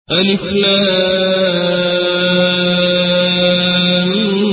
ألف لام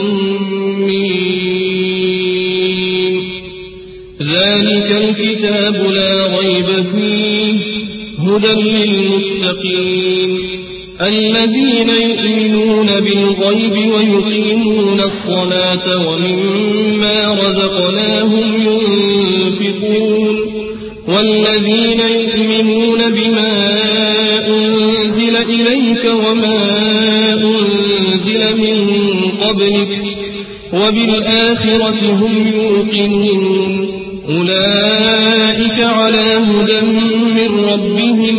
ميم. ذلك الكتاب لا ريب فيه هدى للمتقين الذين يؤمنون بالغيب ويقيمون الصلاة ومما رزقناهم ينفقون والذين يؤمنون بما أنزل إليك وما أنزل من قبلك وبالآخرة هم يوقنون أولئك على هدى من ربهم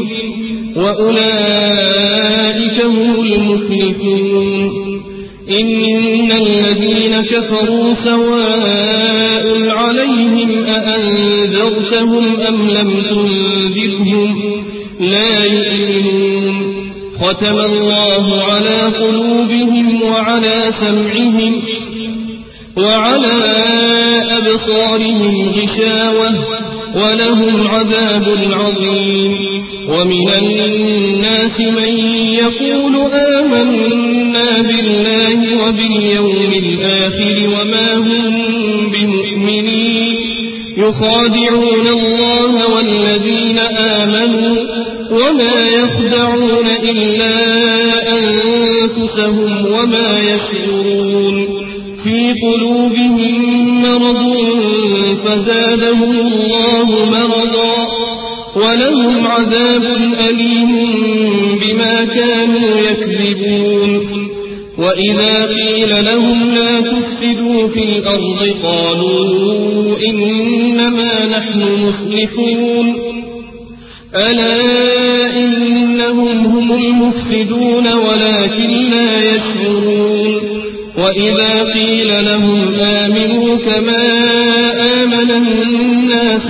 وأولئك هم المفلحون إن الذين كفروا سواء عليهم أأنذرتهم أم لم تنذرهم لا يؤمنون ختم الله على قلوبهم وعلى سمعهم وعلى أبصارهم غشاوة ولهم عذاب عظيم ومن الناس من يقول آمنا بالله وباليوم الآخر وما هم بمؤمنين يخادعون الله والذين آمنوا وما يخدعون إلا أنفسهم وما يشعرون في قلوبهم مرض فزادهم الله مرضا ولهم عذاب أليم بما كانوا يكذبون وإذا قيل لهم لا تفسدوا في الأرض قالوا إنما نحن مصلحون ألا إنهم هم المفسدون ولكن لا يشعرون وإذا قيل لهم آمنوا كما آمن الناس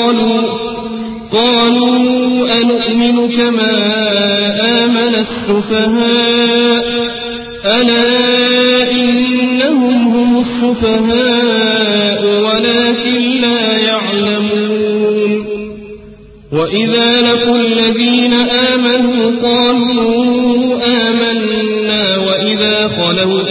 قالوا أنؤمن كما آمن السفهاء ألا إنهم هم السفهاء ولكن لا يعلمون وإذا لقوا الذين آمنوا قالوا آمنا وإذا خلوا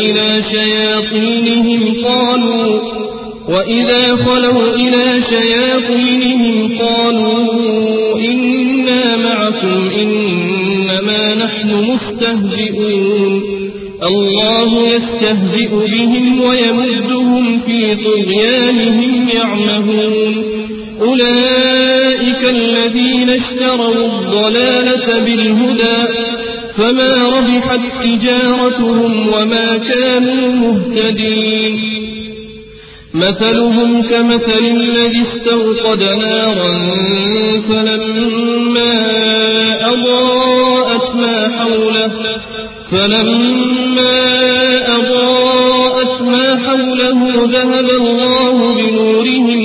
إلى شياطينهم قالوا إنا معكم إنما نحن مستهزئون الله يستهزئ بهم ويمدهم في طغيانهم يعمهون أولئك الذين اشتروا الضلالة بالهدى فما ربحت تجارتهم وما كانوا مهتدين مثلهم كمثل الذي استوقد نارا فلما أضاءت ما حوله ذهب الله بنورهم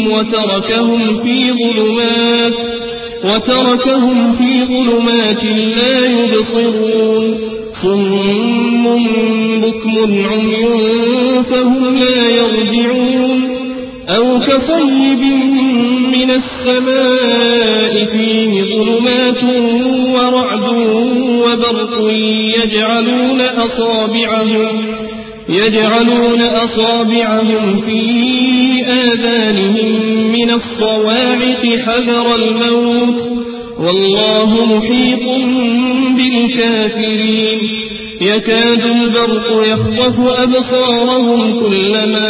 وتركهم في ظلمات لا يبصرون صم بكم عمي فهم لا يرجعون أو كصيب من السماء فيه ظلمات ورعد وبرق يجعلون أصابعهم في آذانهم من الصواعق حذر الموت والله محيط بالكافرين يكاد البرق يخطف أبصارهم كلما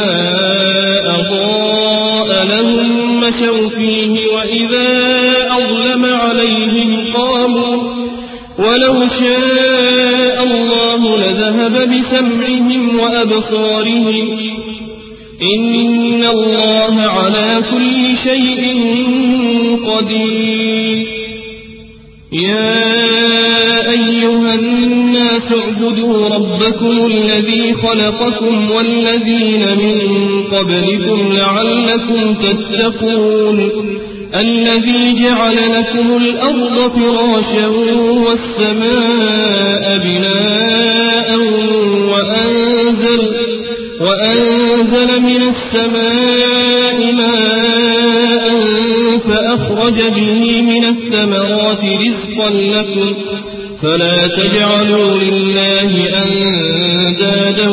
أضاء لهم مشوا فيه وإذا أظلم عليهم قاموا ولو شاء الله لذهب بسمعهم وأبصارهم إن الله على كل شيء قدير يا أيها الناس اعبدوا ربكم الذي خلقكم والذين من قبلكم لعلكم تتقون الذي جعل لكم الأرض فراشا والسماء بناء وأنزل من السماء فأخرج به من الثمرات رزقا لكم فلا تجعلوا لله أندادا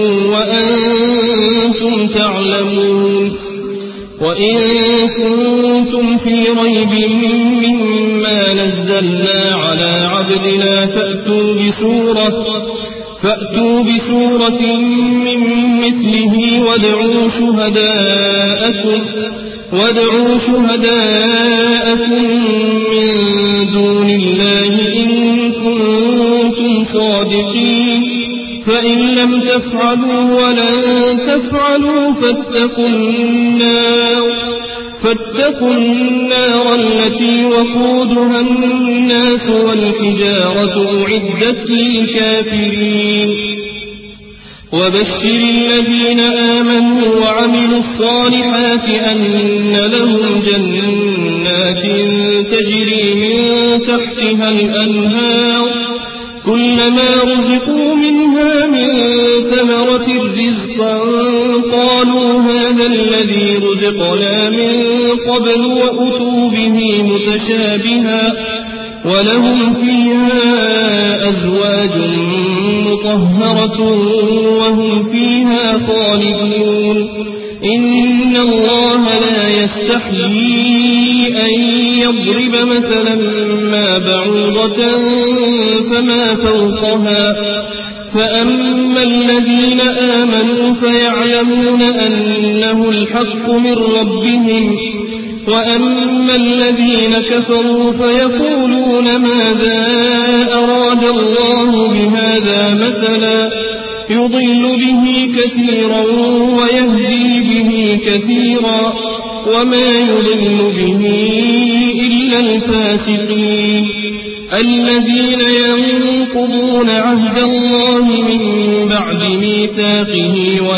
وأنتم تعلمون وإن كنتم في ريب مما نزلنا على عبدنا فأتوا بسورة من مثله وادعوا شهداءكم من دون الله إن كنتم صادقين فإن لم تفعلوا ولن تفعلوا فاتقوا النار التي وقودها الناس والحجارة أعدت للكافرين وبشر الذين آمنوا وعملوا الصالحات أن لهم جنات تجري من تحتها الأنهار كلما رزقوا منها من ثمرة رزقا قالوا هذا الذي رزقنا من قبل وأتوا به متشابها ولهم فيها أزواج مطهرة وهم فيها خالدون إن الله لا يستحيي أن يضرب مثلا ما بعوضة فما فوقها فأما الذين آمنوا فيعلمون أنه الحق من ربهم وأما الذين كفروا فيقولون ماذا أراد الله بهذا مثلا يضل به كثيرا ويهدي به كثيرا وما يضل به إلا الفاسقين الذين ينقضون عهد الله من بعد ميثاقه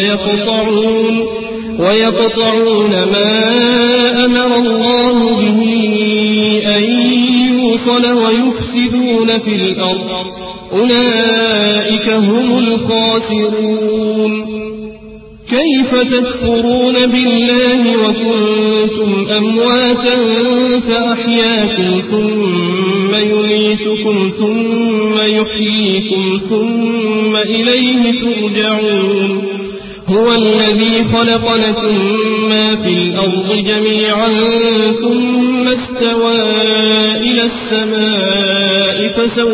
ويقطعون ما أمر الله به أن يوصل ويفسدون في الأرض أولئك هم الخاسرون كيف تكفرون بالله وكنتم أمواتا فأحياكم ثم يميتكم ثم يحييكم ثم إليه ترجعون هو الذي خلق لكم ما في الأرض جميعا ثم استوى إلى السماء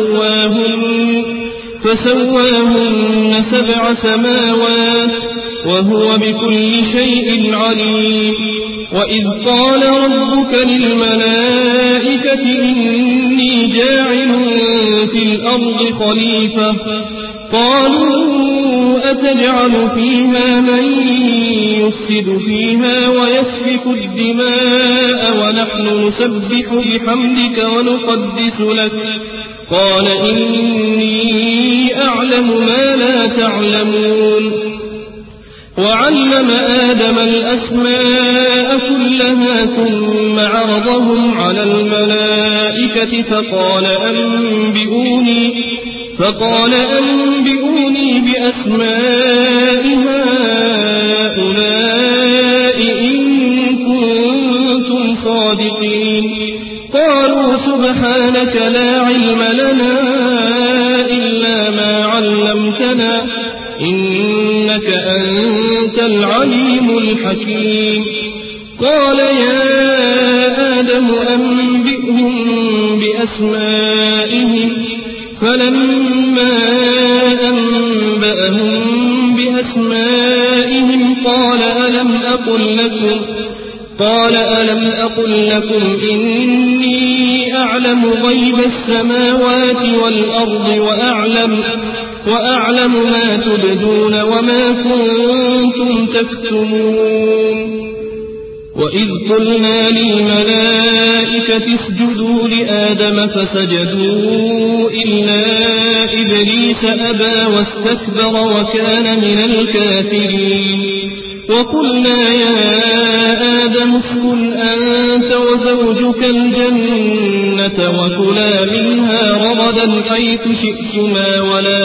فسواهن 7 سماوات وهو بكل شيء عليم وإذ قال ربك للملائكة إني جاعل في الأرض خليفة قالوا أتجعل فيها من يفسد فيها ويسفك الدماء ونحن نسبح بحمدك ونقدس لك قال إني أعلم ما لا تعلمون وعلم آدم الأسماء كلها ثم عرضهم على الملائكة فقال أنبئوني بأسماء هؤلاء إن كنتم صادقين قالوا سبحانك لا علم لنا إلا ما علمتنا إنك أنت العليم الحكيم قال يا آدم أنبئهم بأسمائهم فلما أنبأهم بأسمائهم قال ألم أقل لكم إني أعلم غيب السماوات والأرض وأعلم ما تبدون وما كنتم تكتمون وإذ قلنا للملائكة اسجدوا لآدم فسجدوا إلا إبليس أبى واستكبر وكان من الكافرين وقلنا يا آدم اسكن أنت وزوجك الجنة وكلا منها رغدا حيث شئتما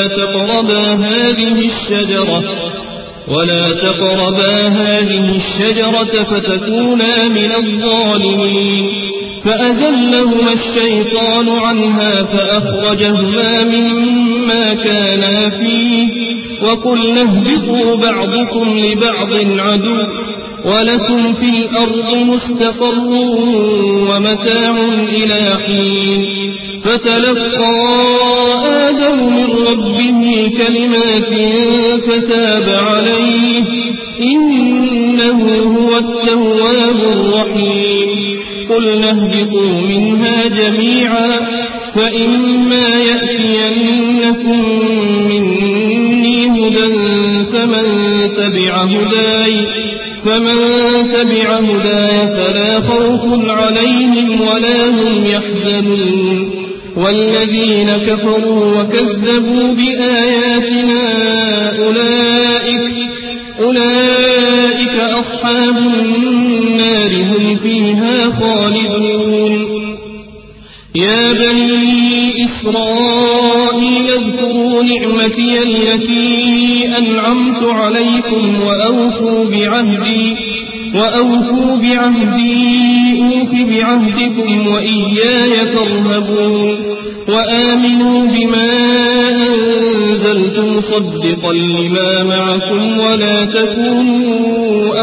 ولا تقربا هذه الشجرة فتكونا من الظالمين فأزلهما الشيطان عنها فأخرجهما مما كانا فيه وقلنا اهبطوا بعضكم لبعض عدو ولكم في الأرض مستقر ومتاع إلى حين فتلقى آدم من ربه كلمات فتاب عليه إنه هو التواب الرحيم قلنا اهبطوا منها جميعا فإما يأتينكم مني هدى فمن تبع هداي فلا خوف عليهم ولا هم يحزنون والذين كفروا وكذبوا بآياتنا أولئك أصحاب النار هم فيها خالدون يا بني إسرائيل اذكروا نعمتي التي أنعمت عليكم وأوفوا بعهدي أوف بعهدكم وإياي فارهبون وآمنوا بما أنزلت مصدقا لما معكم ولا تكونوا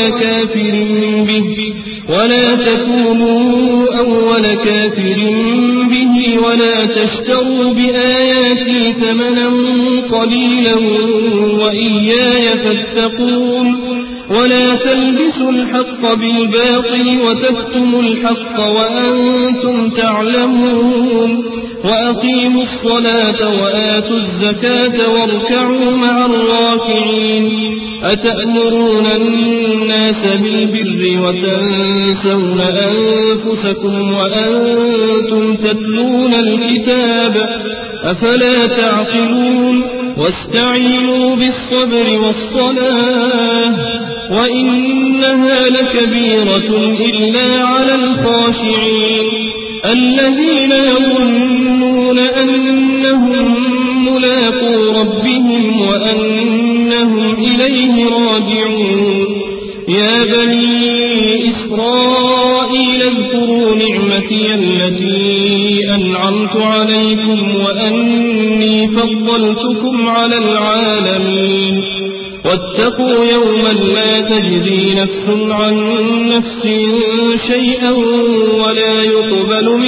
أول كافر به ولا تشتروا بآياتي ثمنا قليلا وإياي فاتقون ولا تلبسوا الحق بالباطل وتكتموا الحق وأنتم تعلمون وأقيموا الصلاة وآتوا الزكاة واركعوا مع الراكعين أتأمرون الناس بالبر وتنسون أنفسكم وأنتم تتلون الكتاب أفلا تعقلون واستعينوا بالصبر والصلاة وإنها لكبيرة إلا على الخاشعين الذين يظنون أنهم ملاقو ربهم وأنهم إليه راجعون يا بني إسرائيل اذكروا نعمتي التي أنعمت عليكم وأني فضلتكم على العالمين واتقوا يوما لا تجزي نفس عن نفس شيئا ولا يقبل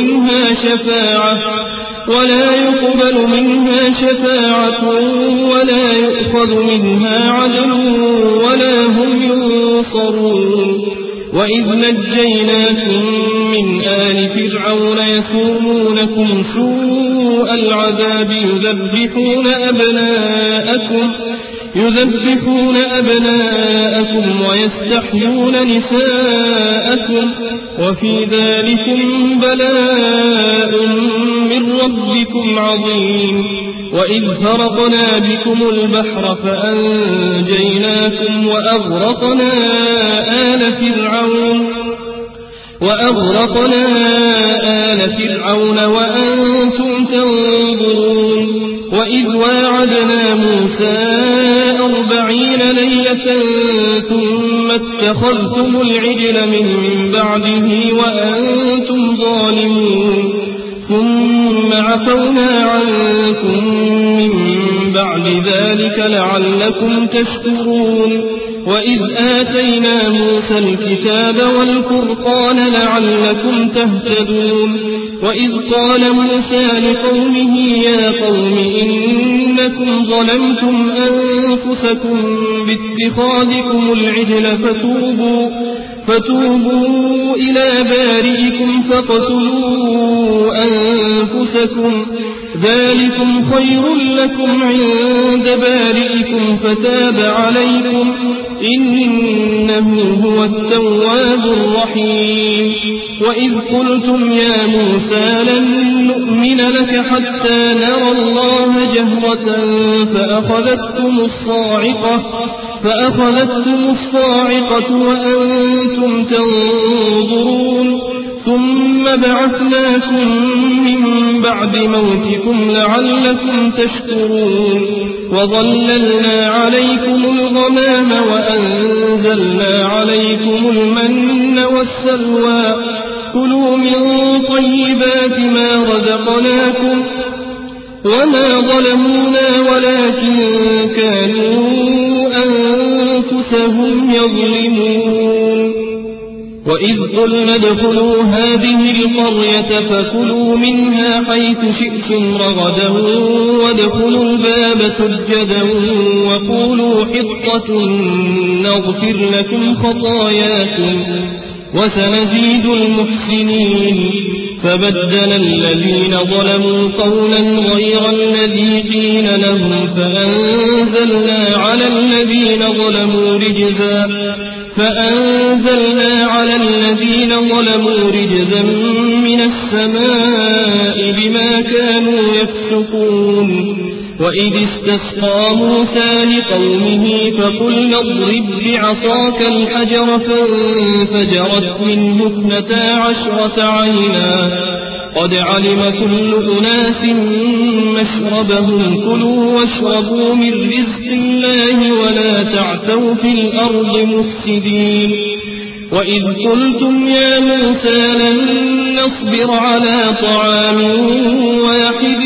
منها شفاعة ولا يؤخذ منها عدل ولا هم ينصرون وإذ نجيناكم من آل فرعون يسومونكم سوء العذاب يذبحون أبناءكم ويستحيون نساءكم وفي ذلكم بلاء من ربكم عظيم وإذ فرقنا بكم البحر فأنجيناكم وأغرقنا آل فرعون وأنتم تنظرون وإذ واعدنا موسى 40 ليلة ثم اتخذتم العجل من بعده وأنتم ظالمون ثم عفونا عنكم من بعد ذلك لعلكم تشكرون وإذ آتينا موسى الكتاب والفرقان لعلكم تهتدون وإذ قال موسى لقومه يا قوم إنكم ظلمتم أنفسكم باتخاذكم العجل فتوبوا إلى بارئكم فاقتلوا أنفسكم ذلكم خير لكم عند بارئكم فتاب عليكم إنه هو التواب الرحيم وإذ قلتم يا موسى لن نؤمن لك حتى نرى الله جهرة فأخذتكم الصاعقة وأنتم تنظرون ثم بعثناكم من بعد موتكم لعلكم تشكرون وظللنا عليكم الغمام وأنزلنا عليكم المن والسلوى كلوا من طيبات ما رزقناكم وما ظلمونا ولكن كانوا أنفسهم يظلمون وإذ قلنا ادخلوا هذه القرية فكلوا منها حيث شئتم رغدا وادخلوا الباب سجدا وقولوا حطة نغفر لكم خطاياكم وسنزيد المحسنين فبدل الذين ظلموا قولا غير الذي قيل لهم فأنزلنا على الذين ظلموا رجزا من السماء بما كانوا يفسقون وإذ استسقى موسى لقومه فقلنا اضرب بعصاك الحجر فانفجرت منه 12 عينا قد علم كل أناس مشربهم كلوا واشربوا من رزق الله ولا تعثوا في الأرض مفسدين وإذ قلتم يا موسى لن نصبر على طعام واحد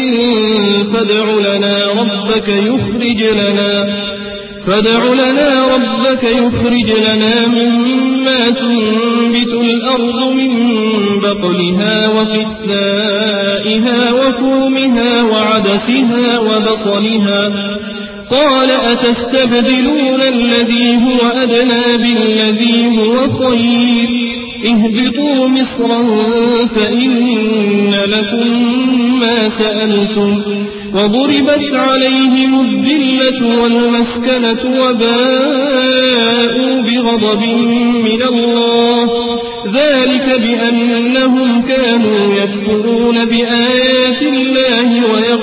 فادع لنا ربك يخرج لنا مما تنبت الأرض من بقلها وقثائها وفومها وعدسها وبصلها قال أتستبدلون الذي هو أدنى بالذي هو خير اهبطوا مصرا فإن لكم ما سألتم وضربت عليهم الذلة والمسكنة وباءوا بغضب من الله ذلك بأنهم كانوا يكفرون بآيات الله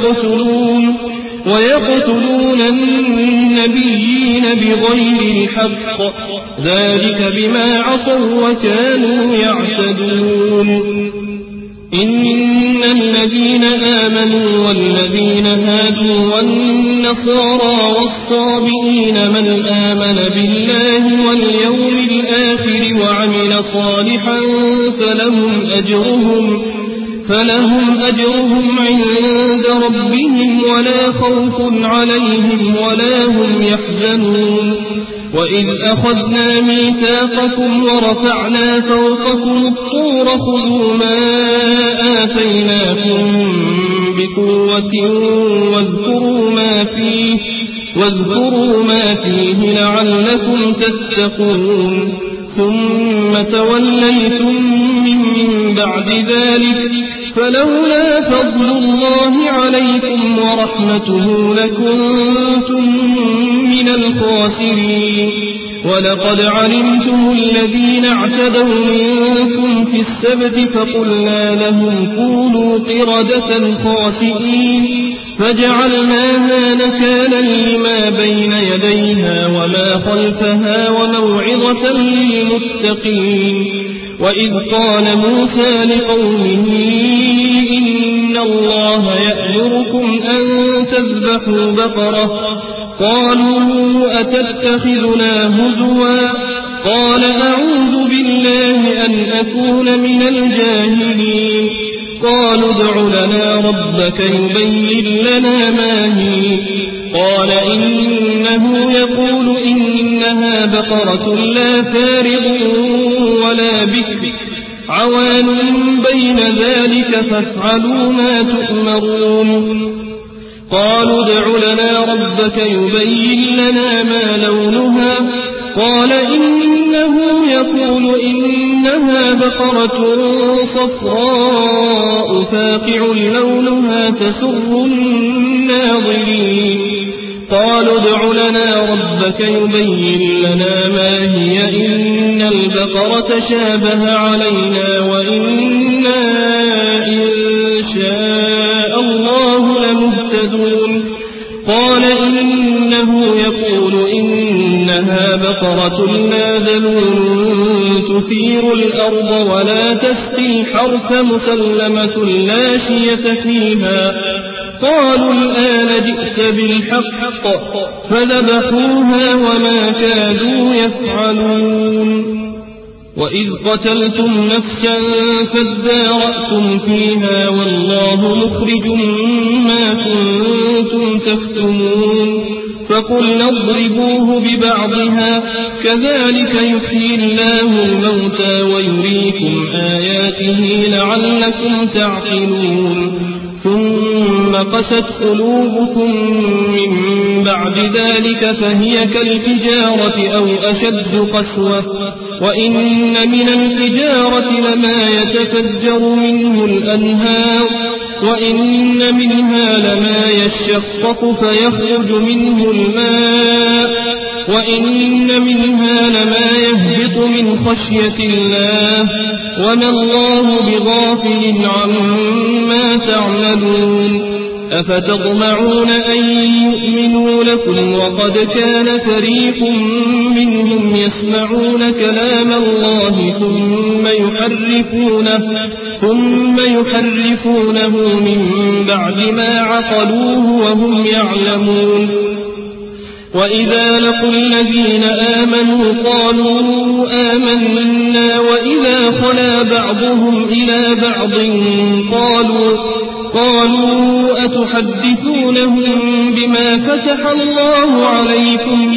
ويقتلون النبيين بغير الحق ذلك بما عصوا وكانوا يعتدون إن الذين آمنوا والذين هادوا والنصارى والصابئين من آمن بالله واليوم الآخر وعمل صالحا فلهم أجرهم عند ربهم ولا خوف عليهم ولا هم يحزنون وإذ أخذنا ميثاقكم ورفعنا فوقكم الطور خذوا ما آتيناكم بقوة واذكروا ما فيه لعلكم تتقون ثم توليتم من بعد ذلك فلولا فضل الله عليكم ورحمته لكنتم من الخاسرين ولقد علمتم الذين اعتدوا منكم في السبت فقلنا لهم كونوا قردة خاسئين فجعلناها نكالا لما بين يديها وما خلفها وموعظة للمتقين وإذ قال موسى لقومه إن الله يأمركم أن تذبحوا بقرة قالوا أتتخذنا هزوا قال أعوذ بالله أن أكون من الجاهلين قالوا ادع لنا ربك يبين لنا ما هي قال إنه يقول إنها بقرة لا فارغ ولا بكر عوان بين ذلك فافعلوا ما تؤمرون قالوا ادع لنا ربك يبين لنا ما لونها قال إنه يقول إنها بقرة صفراء فاقع لونها تسر الناظرين قالوا ادع لنا ربك يبين لنا ما هي إن البقرة شابه علينا وإنا إن شاء الله لمهتدون قال إنه يقول إنها بقرة لا ذلول تثير الأرض ولا تسقي الحرث مسلمة لا شية فيها قالوا الآن جئت بالحق فذبحوها وما كادوا يفعلون وإذ قتلتم نفسا فادارأتم فيها والله مخرج ما كنتم تكتمون فقلنا اضربوه ببعضها كذلك يحيي الله الموتى ويريكم آياته لعلكم تعقلون ثم قست قلوبكم من بعد ذلك فهي كالحجارة أو أشد قسوة وإن من الحجارة لما يتفجر منه الأنهار وإن منها لما يشقق فيخرج منه الماء وإن منها لما يهبط من خشية الله وما الله بغافل عما تعملون أفتطمعون أن يؤمنوا لكم وقد كان فريق منهم يسمعون كلام الله ثم يحرفونه من بعد ما عقلوه وهم يعلمون وإذا لقوا الذين آمنوا قالوا آمنا وإذا خلا بعضهم إلى بعض قالوا أتحدثونهم بما فتح الله عليكم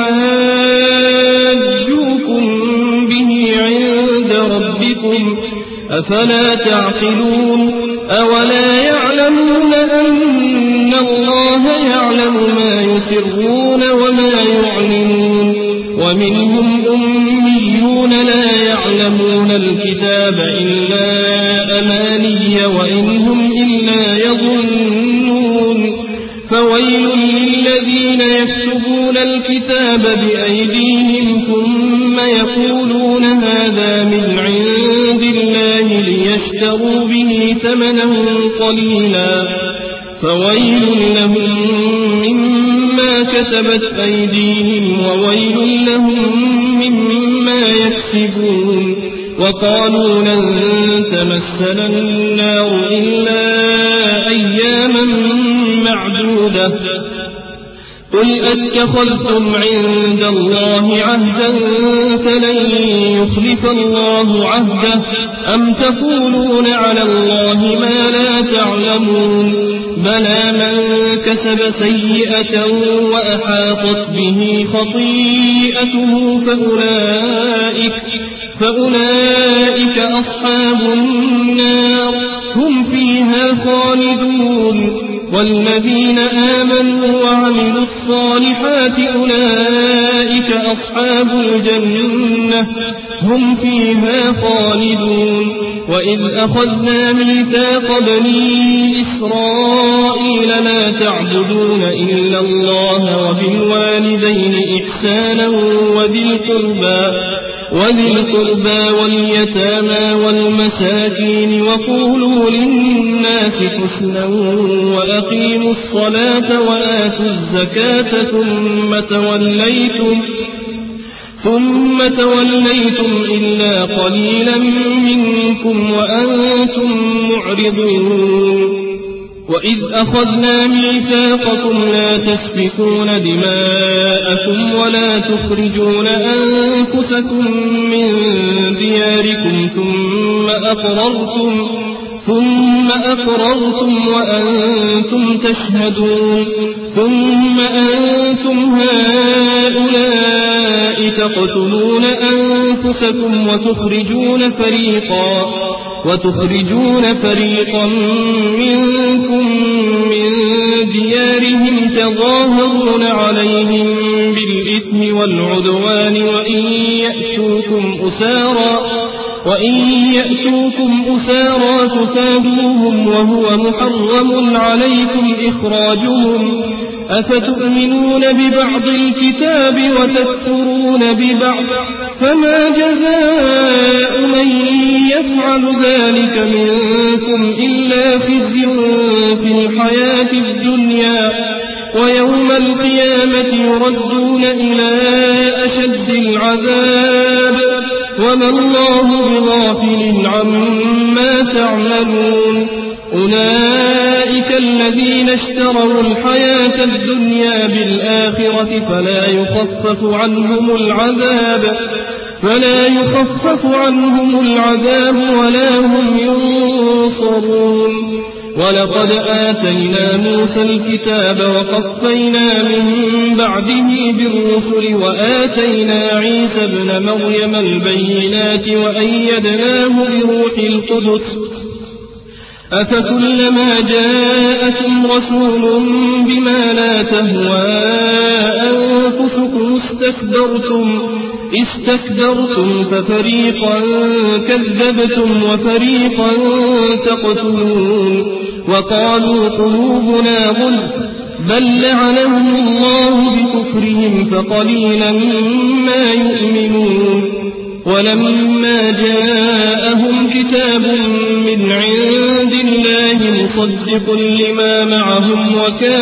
ليحاجوكم به عند ربكم أفلا تعقلون أولا يعلمون أن الله يعلم ما يسرون وما يعلنون ومنهم أميون لا يعلمون الكتاب إلا أماني وإنهم إلا يظنون فويل للذين يكتبون الكتاب بأيديهم ثم يقولون هذا من عند الله ليشتروا به ثمنا قليلا فويل لهم مما كتبت أيديهم وويل لهم مما يكسبون وقالوا لن تمسنا النار إلا أياما معدودة قل أتخذتم عند الله عهدا فلن يخلف الله عهده أم تقولون على الله ما لا تعلمون بلى من كسب سيئة وأحاطت به خطيئته فأولئك أصحاب النار هم فيها خالدون والذين آمنوا وعملوا الصالحات أولئك أصحاب الجنة هم فيها خالدون وإذ أخذنا ميثاق بني إسرائيل لا تعبدون إلا الله وبالوالدين إحسانا وذي القربى واليتامى والمساكين وقولوا للناس حسنا وأقيموا الصلاة وآتوا الزكاة ثم توليتم إلا قليلا منكم وأنتم معرضون وإذ أخذنا ميثاقكم لا تسفكون دماءكم ولا تخرجون أنفسكم من دياركم ثم أقررتم وأنتم تشهدون ثم أنتم هؤلاء تقتلون أنفسكم وتخرجون فريقا منكم من ديارهم تظاهرون عليهم بالإثم والعدوان وإن يأتوكم أسارى تفادوهم وهو محرم عليكم إخراجهم أفتؤمنون ببعض الكتاب وتكفرون ببعض فما جزاء من يفعل ذلك منكم إلا خزي في الحياة الدنيا ويوم القيامة يردون إلى أشد العذاب وما الله بغافل عما تعملون أولئك الذين اشتروا الحياة الدنيا بالآخرة فلا يخفف عنهم العذاب فلا يخفف عنهم العذاب ولا هم ينصرون. ولقد آتينا موسى الكتاب وقفينا من بعده بالرسل وآتينا عيسى ابن مريم البينات وأيدناه بروح القدس أفكلما جاءكم رسول بما لا تهوى أنفسكم استكبرتم ففريقا كذبتم وفريقا تقتلون. وقالوا قلوبنا غلف بل لعنهم الله بكفرهم فقليلا ما يؤمنون. ولما جاءهم كتاب من عند الله مصدق لما معهم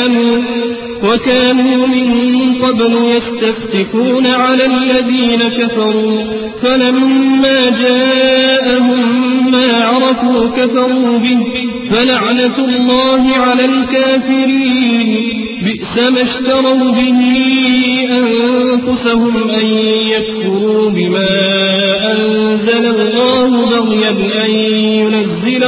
وكانوا من قبل يستفتكون على الذين كفروا فلما جاءهم ما عرفوا كفروا به فلعنة الله على الكافرين. بئس ما اشتروا به أنفسهم أن يكفروا بما أنزل الله بغيا أن ينزل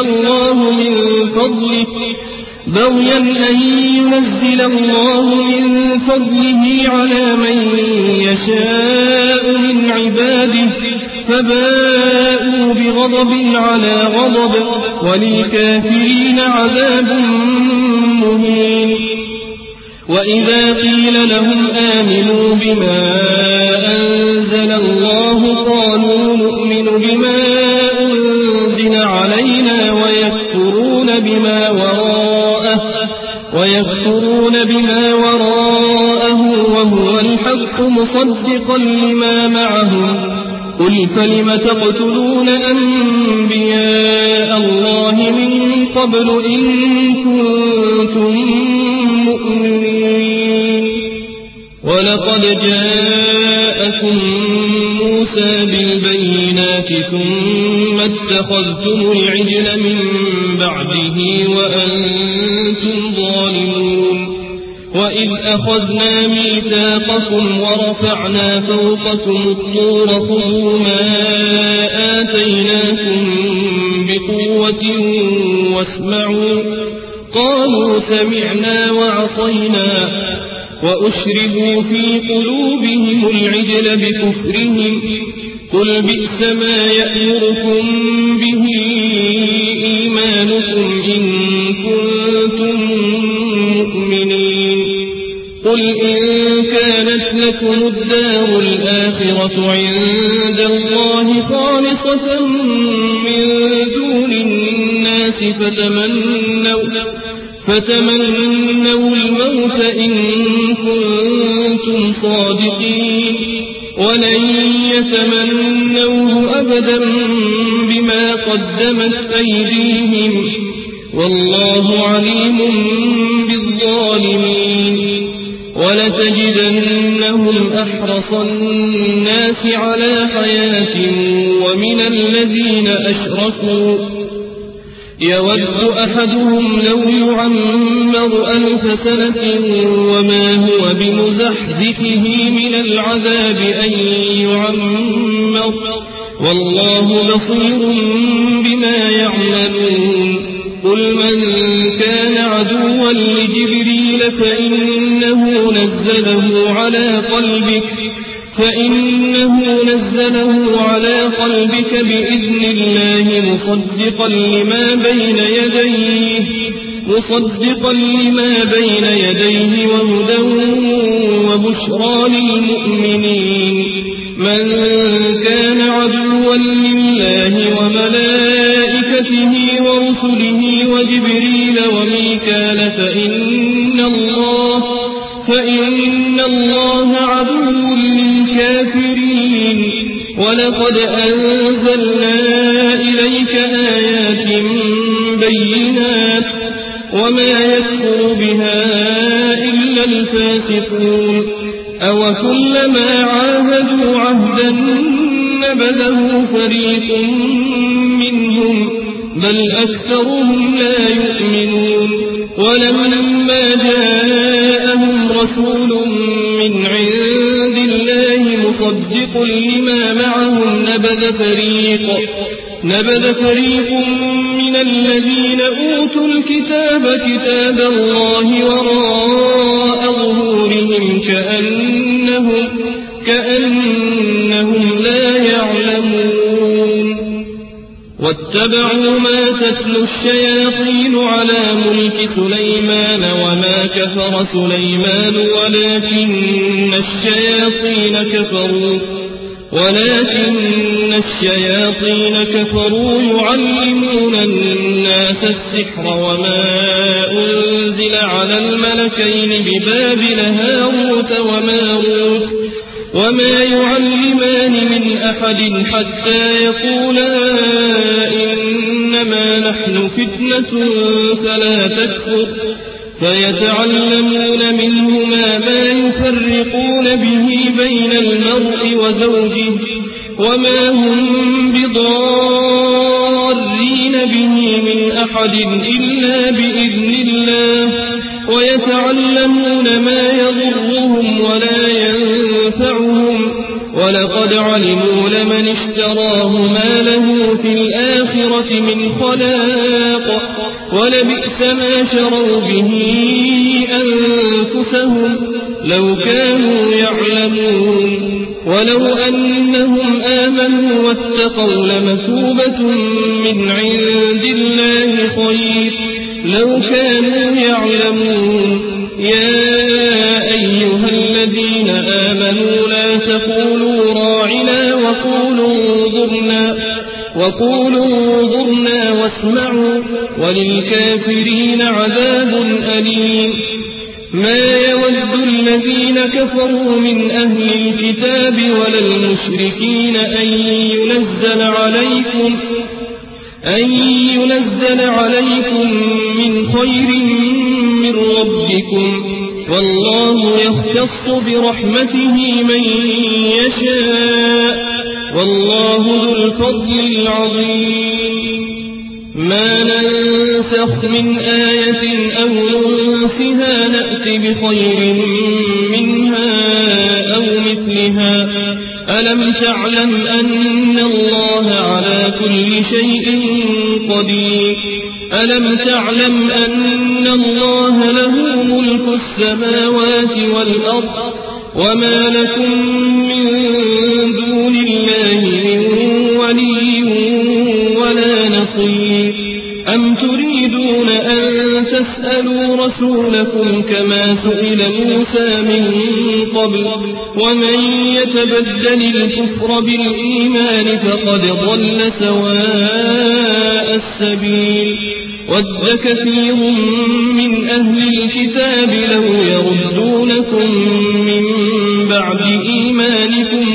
الله من فضله على من يشاء من عباده فباءوا بغضب على غضب وللكافرين عذاب مهين. وإذا قيل لهم آمنوا بما أنزل الله قالوا نؤمن بما أنزل علينا ويكفرون بما وراءه وهو الحق مصدقا لما معهم. قل فلم تقتلون أنبياء الله من قبل إن كنتم مؤمنين. ولقد جاءكم موسى بالبينات ثم اتخذتم العجل من بعده وأنتم ظالمون. وإذ أخذنا ميثاقكم ورفعنا فوقكم الطور خذوا ما آتيناكم بقوة واسمعوا قالوا سمعنا وعصينا وأشربوا في قلوبهم العجل بكفرهم قل بئس ما يأمركم به إيمانكم إن كنتم مؤمنين. قل إن كانت لكم الدار الآخرة عند الله خالصة من دون الناس فتمنوا الموت إن كنتم صادقين ولن يتمنوه أبدا بما قدمت أيديهم والله عليم بالظالمين. ولتجدنهم أحرص الناس على حياة ومن الذين أشركوا يود أحدهم لو يعمر 1000 سنة وما هو بمزحزحه من العذاب أن يعمر والله بصير بما يعملون. قل من كان عدوا لجبريل فإنه نزله على قلبك بإذن الله مصدقا لما بين يديه وهدى وبشرى للمؤمنين. من كان عدوا لله وملائكته ورسله وجبريل وميكال فإن الله عدو للكافرين. ولقد أنزلنا إليك آيات بينات وما يكفر بها إلا الفاسقون. أوكلما عاهدوا عهدا نبذه فريق منهم بل أكثرهم لا يؤمنون. ولما جاءهم رسول من عند الله مصدق لما معهم نبذ فريق من الذين أوتوا الكتاب كتاب الله وراء ظهورهم كأنهم لا يعلمون واتبعوا ما تتلو الشياطين على ملك سليمان وما كفر سليمان ولكن الشياطين كفروا يعلمون الناس السحر وما أنزل على الملكين ببابل هاروت وماروت وما يعلمان من أحد حتى يقولا إنما نحن فتنة فلا تكفر فيتعلمون منهما ما يفرقون به بين المرء وزوجه وما هم بضارين به من أحد إلا بإذن الله ويتعلمون ما يضرهم ولا ينفعهم ولقد علموا لمن اشتراه ما له في الآخرة من خلاق ولبئس ما شروا به أنفسهم لو كانوا يعلمون ولو أنهم آمنوا واتقوا لمثوبة من عند الله خير لو كانوا يعلمون يا أيها الذين آمنوا لا تقولوا راعنا وقولوا انظرنا واسمعوا وللكافرين عذاب أليم ما يود الذين كفروا من أهل الكتاب ولا المشركين أن ينزل عليكم من خير من ربكم والله يختص برحمته من يشاء والله ذو الفضل العظيم ما ننسخ من آية أو ننسها نأت بخير منها أو مثلها ألم تعلم أن الله على كل شيء قدير ألم تعلم أن الله له ملك السماوات والأرض وما لكم من دون الله من ولي ولا نصير أم تريدون أن تسألوا رسولكم كما سئل موسى من قبل ومن يتبدل الكفر بالإيمان فقد ضل سواء السبيل ود كثير من أهل الكتاب لو يردونكم من بعد إيمانكم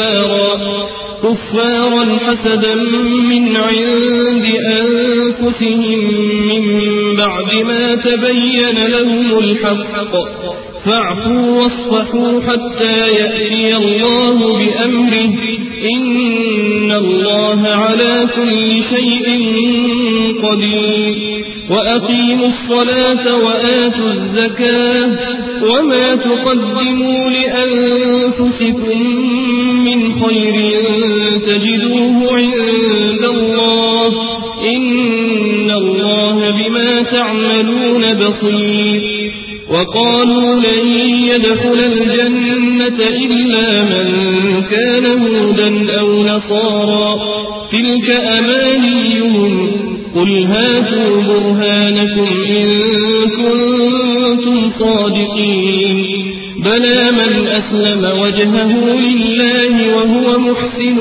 كفارا حسدا من عند أنفسهم من بعد ما تبين لهم الحق فاعفوا واصفحوا حتى يأتي الله بأمره إن الله على كل شيء قدير وأقيموا الصلاة وآتوا الزكاة وما تقدموا لأنفسكم من خير تجدوه عند الله إن الله بما تعملون بصير وقالوا لن يدخل الجنة إلا من كان هودا أو نصارى تلك أمانيهم قل هاتوا برهانكم إن كنتم صادقين بلى من أسلم وجهه لله وهو محسن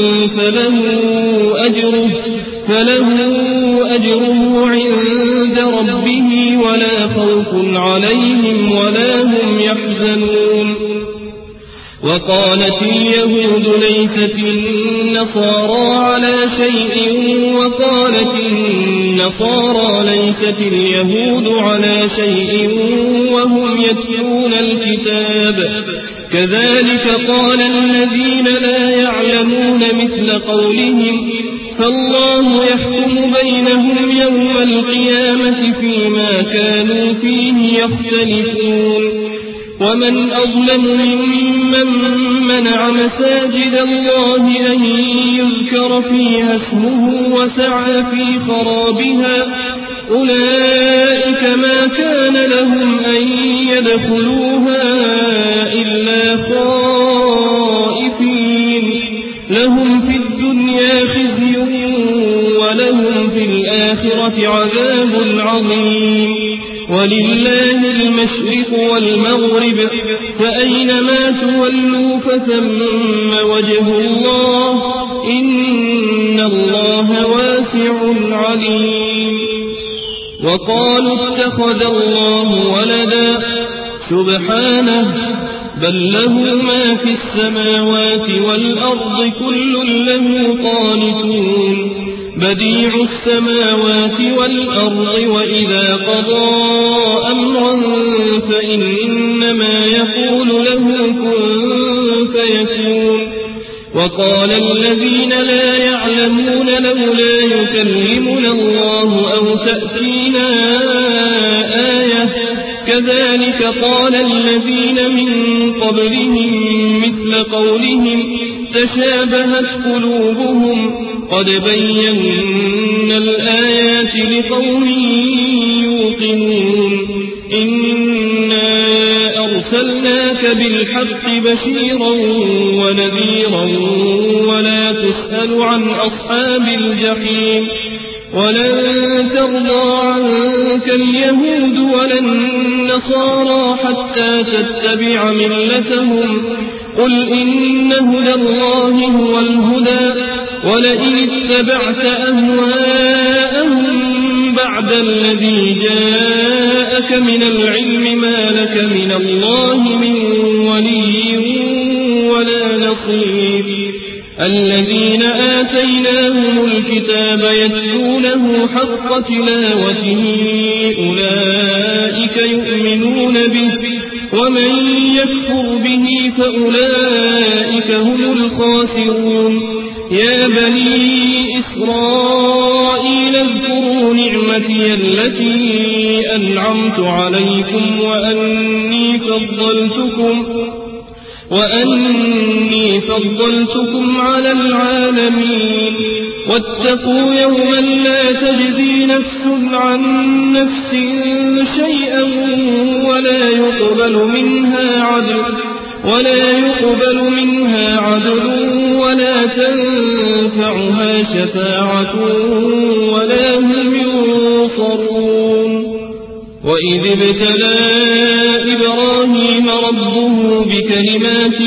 فله أجره عند ربه ولا خوف عليهم ولا هم يحزنون وقالت اليهود ليست النصارى على شيء وقالت النصارى ليست اليهود على شيء وهم يتلون الكتاب كذلك قال الذين لا يعلمون مثل قولهم فالله يحكم بينهم يوم القيامة فيما كانوا فيه يختلفون ومن أظلم ممن منع مساجد الله أن يذكر فيها اسمه وسعى في خرابها أولئك ما كان لهم أن يدخلوها إلا خائفين لهم في الدنيا خزي ولهم في الآخرة عذاب عظيم ولله المشرق والمغرب فأينما تولوا فثم وجه الله إن الله واسع عليم وقالوا اتخذ الله ولدا سبحانه بل له ما في السماوات والأرض كل له قانتون بديع السماوات والأرض وإذا قضى أمرا فإنما يقول له كن فيكون وقال الذين لا يعلمون لولا يكلمنا الله أو تأتينا آية كذلك قال الذين من قبلهم مثل قولهم تشابهت قلوبهم قد بينا الآيات لقوم يوقنون إنا أرسلناك بالحق بشيرا ونذيرا ولا تسأل عن أصحاب الجحيم ولن ترضى عنك اليهود ولا النصارى حتى تتبع ملتهم قل إن هدى الله هو الهدى ولئن اتبعت أهواءهم بعد الذي جاءك من العلم ما لك من الله من ولي ولا نصير الذين آتيناهم الكتاب يتلونه حق تلاوته أولئك يؤمنون به ومن يكفر به فأولئك هم الخاسرون يا بني إسرائيل اذكروا نعمتي التي أنعمت عليكم وأني فضلتكم على العالمين واتقوا يوما لا تجزي نفس عن نفس شيئا ولا يقبل منها عدل ولا تنفعها شفاعة ولا هم ينصرون وإذ ابتلى إبراهيم ربه بكلمات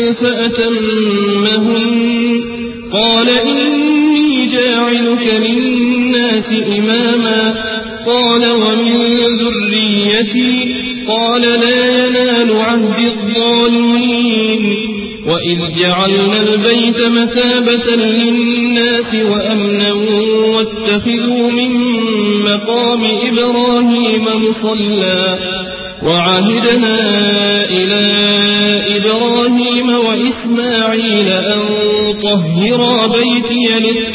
فأتمهن قال إني جاعلك للناس إماما قال ومن ذريتي قال لا ينال عهد الظالمين وإذ جعلنا البيت مثابة للناس وأمنا واتخذوا من مقام إبراهيم مصلى وعهدنا إلى إبراهيم وإسماعيل أن طهرا بيتي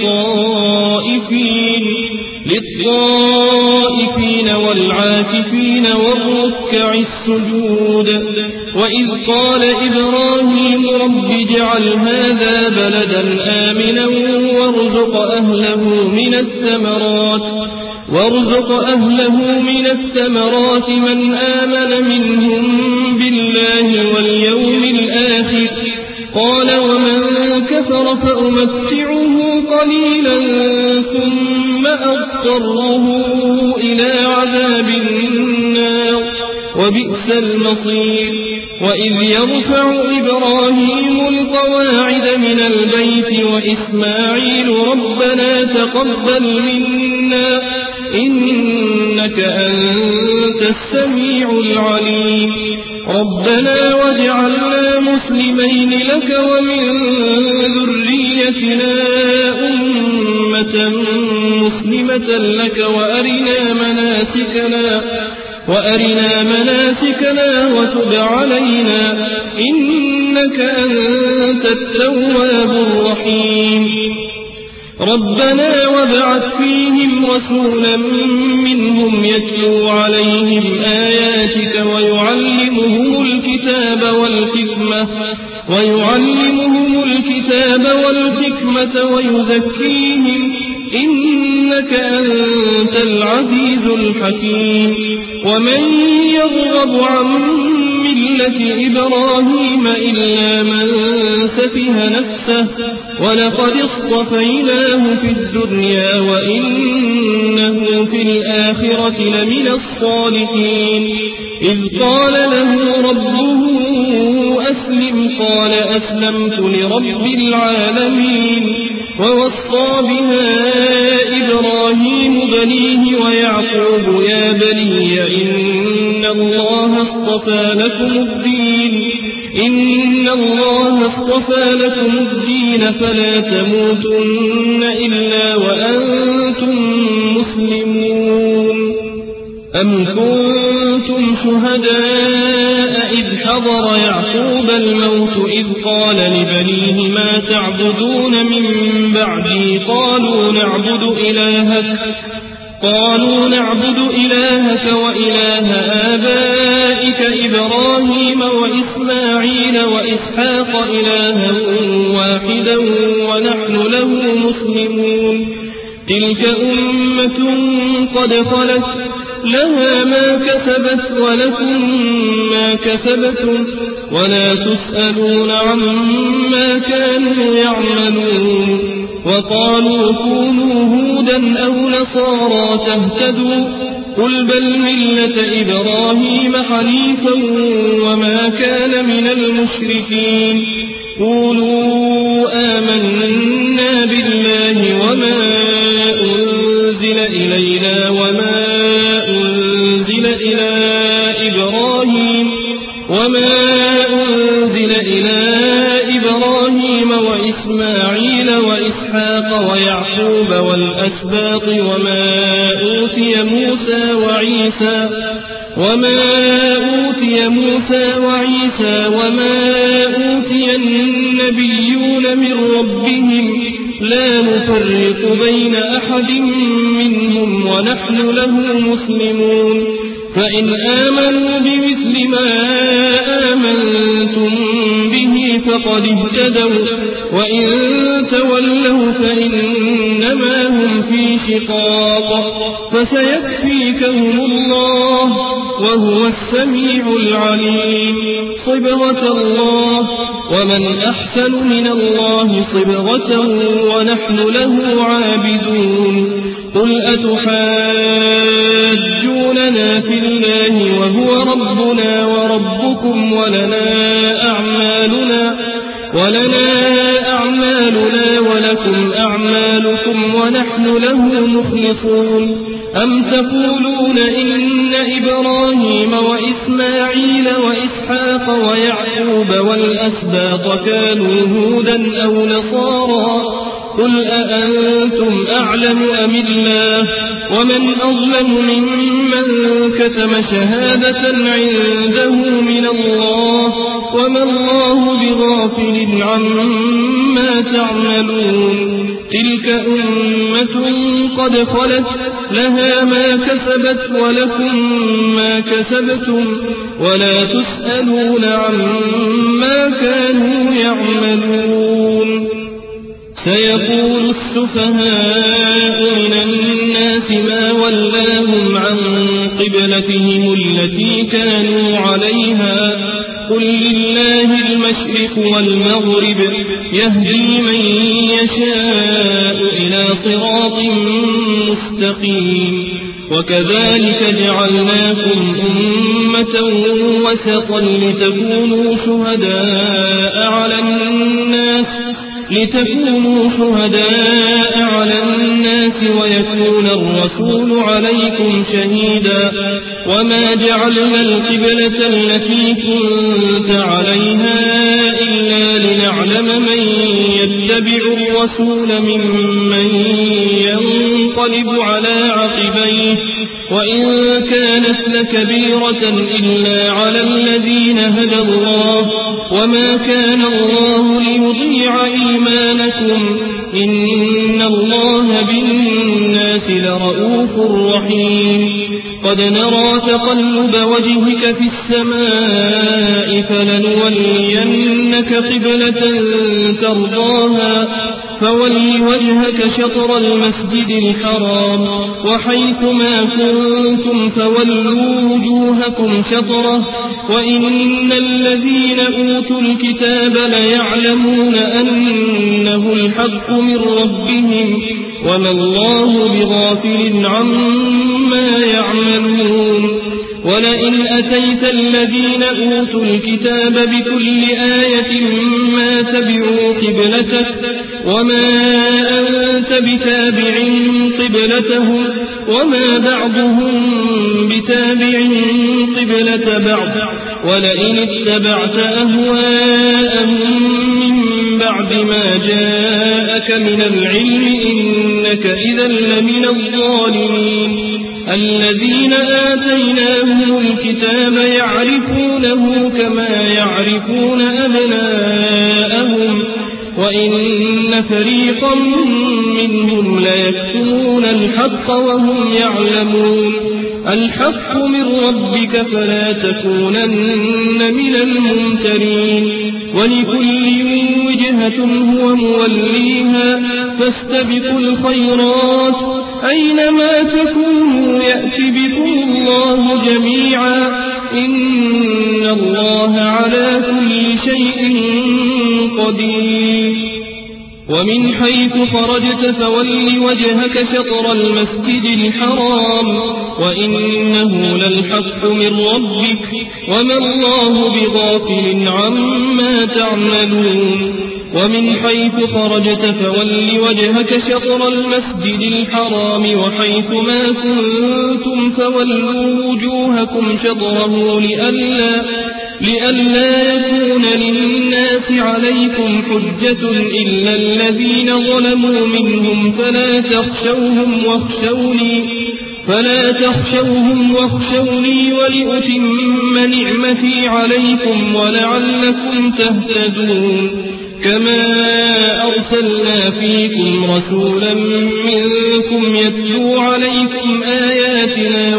للطائفين والعاكفين والركع السجود وإذ قال إبراهيم رب اجعل هذا بلدا آمنا وارزق أهله من الثمرات من آمن منهم بالله واليوم الآخر قال ومن كفر فأمتعه قليلا ثم أضطره إلى عذاب النار وبئس المصير وإذ يرفع إبراهيم القواعد من البيت وإسماعيل ربنا تقبل منا إنك أنت السميع العليم ربنا واجعلنا مسلمين لك ومن ذريتنا أمة مسلمة لك وأرنا مناسكنا وتب علينا إنك أنت التواب الرحيم ربنا وابعث فيهم رسولا منهم يتلو عليهم آياتك ويعلمهم الكتاب الكتاب والحكمة ويزكيهم إنك أنت العزيز الحكيم ومن يرغب عن ملة إبراهيم إلا من سفه نفسه ولقد اصطفيناه في الدنيا وإنه في الآخرة لمن الصالحين إذ قال له ربه أسلم قال أسلمت لرب العالمين ووصى بها إبراهيم بنيه ويعقوب يا بني إن الله اصطفى لكم الدين فلا تموتن إلا وأنتم مسلمون أم كنتم شهداء إذ حضر يعقوب الموت إذ قال لبنيه ما تعبدون من بعدي قالوا نعبد إلهك وإله آبائك إبراهيم وإسماعيل وإسحاق إلها واحدا ونحن له مسلمون تلك أمة قد خلت لها ما كسبت ولكم ما كسبتم ولا تسألون عما كانوا يعملون وقالوا كونوا هودا أو نصارى تهتدوا قل بل ملة إبراهيم حنيفا وما كان من المشركين قولوا آمنا بالله وما أنزل إلينا وما أنزل إلى إبراهيم وإسماعيل وإسحاق ويعقوب والأسباط وما أوتي موسى وعيسى وما أوتي النبيون من ربهم لا نفرق بين أحد منهم ونحن له مسلمون فإن آمنوا بمثل ما آمنتم به فقد اهتدوا وإن تولوا فإنما هم في شقاق فسيكفيكهم الله وهو السميع العليم صبغة الله ومن أحسن من الله صبغة ونحن له عابدون قل أتحاجوننا في الله وهو ربنا وربكم ولنا أعمالنا ولكم أعمالكم ونحن له مخلصون أم تقولون إن إبراهيم وإسماعيل وإسحاق ويعقوب والأسباط كانوا هودا أو نصارى قل أأنتم أعلم أم الله ومن أظلم ممن كتم شهادة عنده من الله وما الله بغافل عما تعملون تلك أمة قد خلت لها ما كسبت ولكم ما كسبتم ولا تسألون عما كانوا يعملون سيقول السفهاء من الناس ما ولاهم عن قبلتهم التي كانوا عليها قل لله المشرق والمغرب يهدي من يشاء إلى صراط مستقيم وكذلك جعلناكم أمة وسطا لتكونوا شهداء على الناس ويكون الرسول عليكم شهيدا وما جعلنا القبلة التي كنت عليها إلا لنعلم من يتبع الرسول ممن ينقلب على عقبيه وإن كانت لكبيرة إلا على الذين هدى الله وما كان الله ليضيع إيمانكم إن الله بالناس لرؤوف رحيم قد نرى تقلب وجهك في السماء فلنولينك قبلة ترضاها فول وجهك شطر المسجد الحرام وحيث ما كنتم فولوا وجوهكم شطره وإن الذين أوتوا الكتاب ليعلمون أنه الحق من ربهم وما الله بغافل عما يعملون ولئن أتيت الذين أوتوا الكتاب بكل آية ما تبعوا قبلتك وما أنت بتابع قبلتهم وما بعضهم بتابع قبلة بعض ولئن اتبعت أهواءهم من بعد ما جاءك من العلم إنك إذا لمن الظالمين الذين آتيناهم الكتاب يعرفونه كما يعرفون أبناءهم وإن فريقا منهم ليكتمون الحق وهم يعلمون الحق من ربك فلا تكونن من الممترين ولكل وجهة هو موليها فاستبقوا الخيرات أينما تكونوا يأت بكم الله جميعا إن الله على كل شيء قدير ومن حيث خرجت فول وجهك شطر المسجد الحرام وإنه للحق من ربك وما الله بغافل عما تعملون ومن حيث خرجت فول وجهك شطر المسجد الحرام وحيث ما كنتم فولوا وجوهكم شطره لئلا يكون للناس عليكم حجة إلا الذين ظلموا منهم فلا تخشوهم واخشوني ولأتم نعمتي عليكم ولعلكم تهتدون كما أرسلنا فيكم رسولا منكم يتلو عليكم آياتنا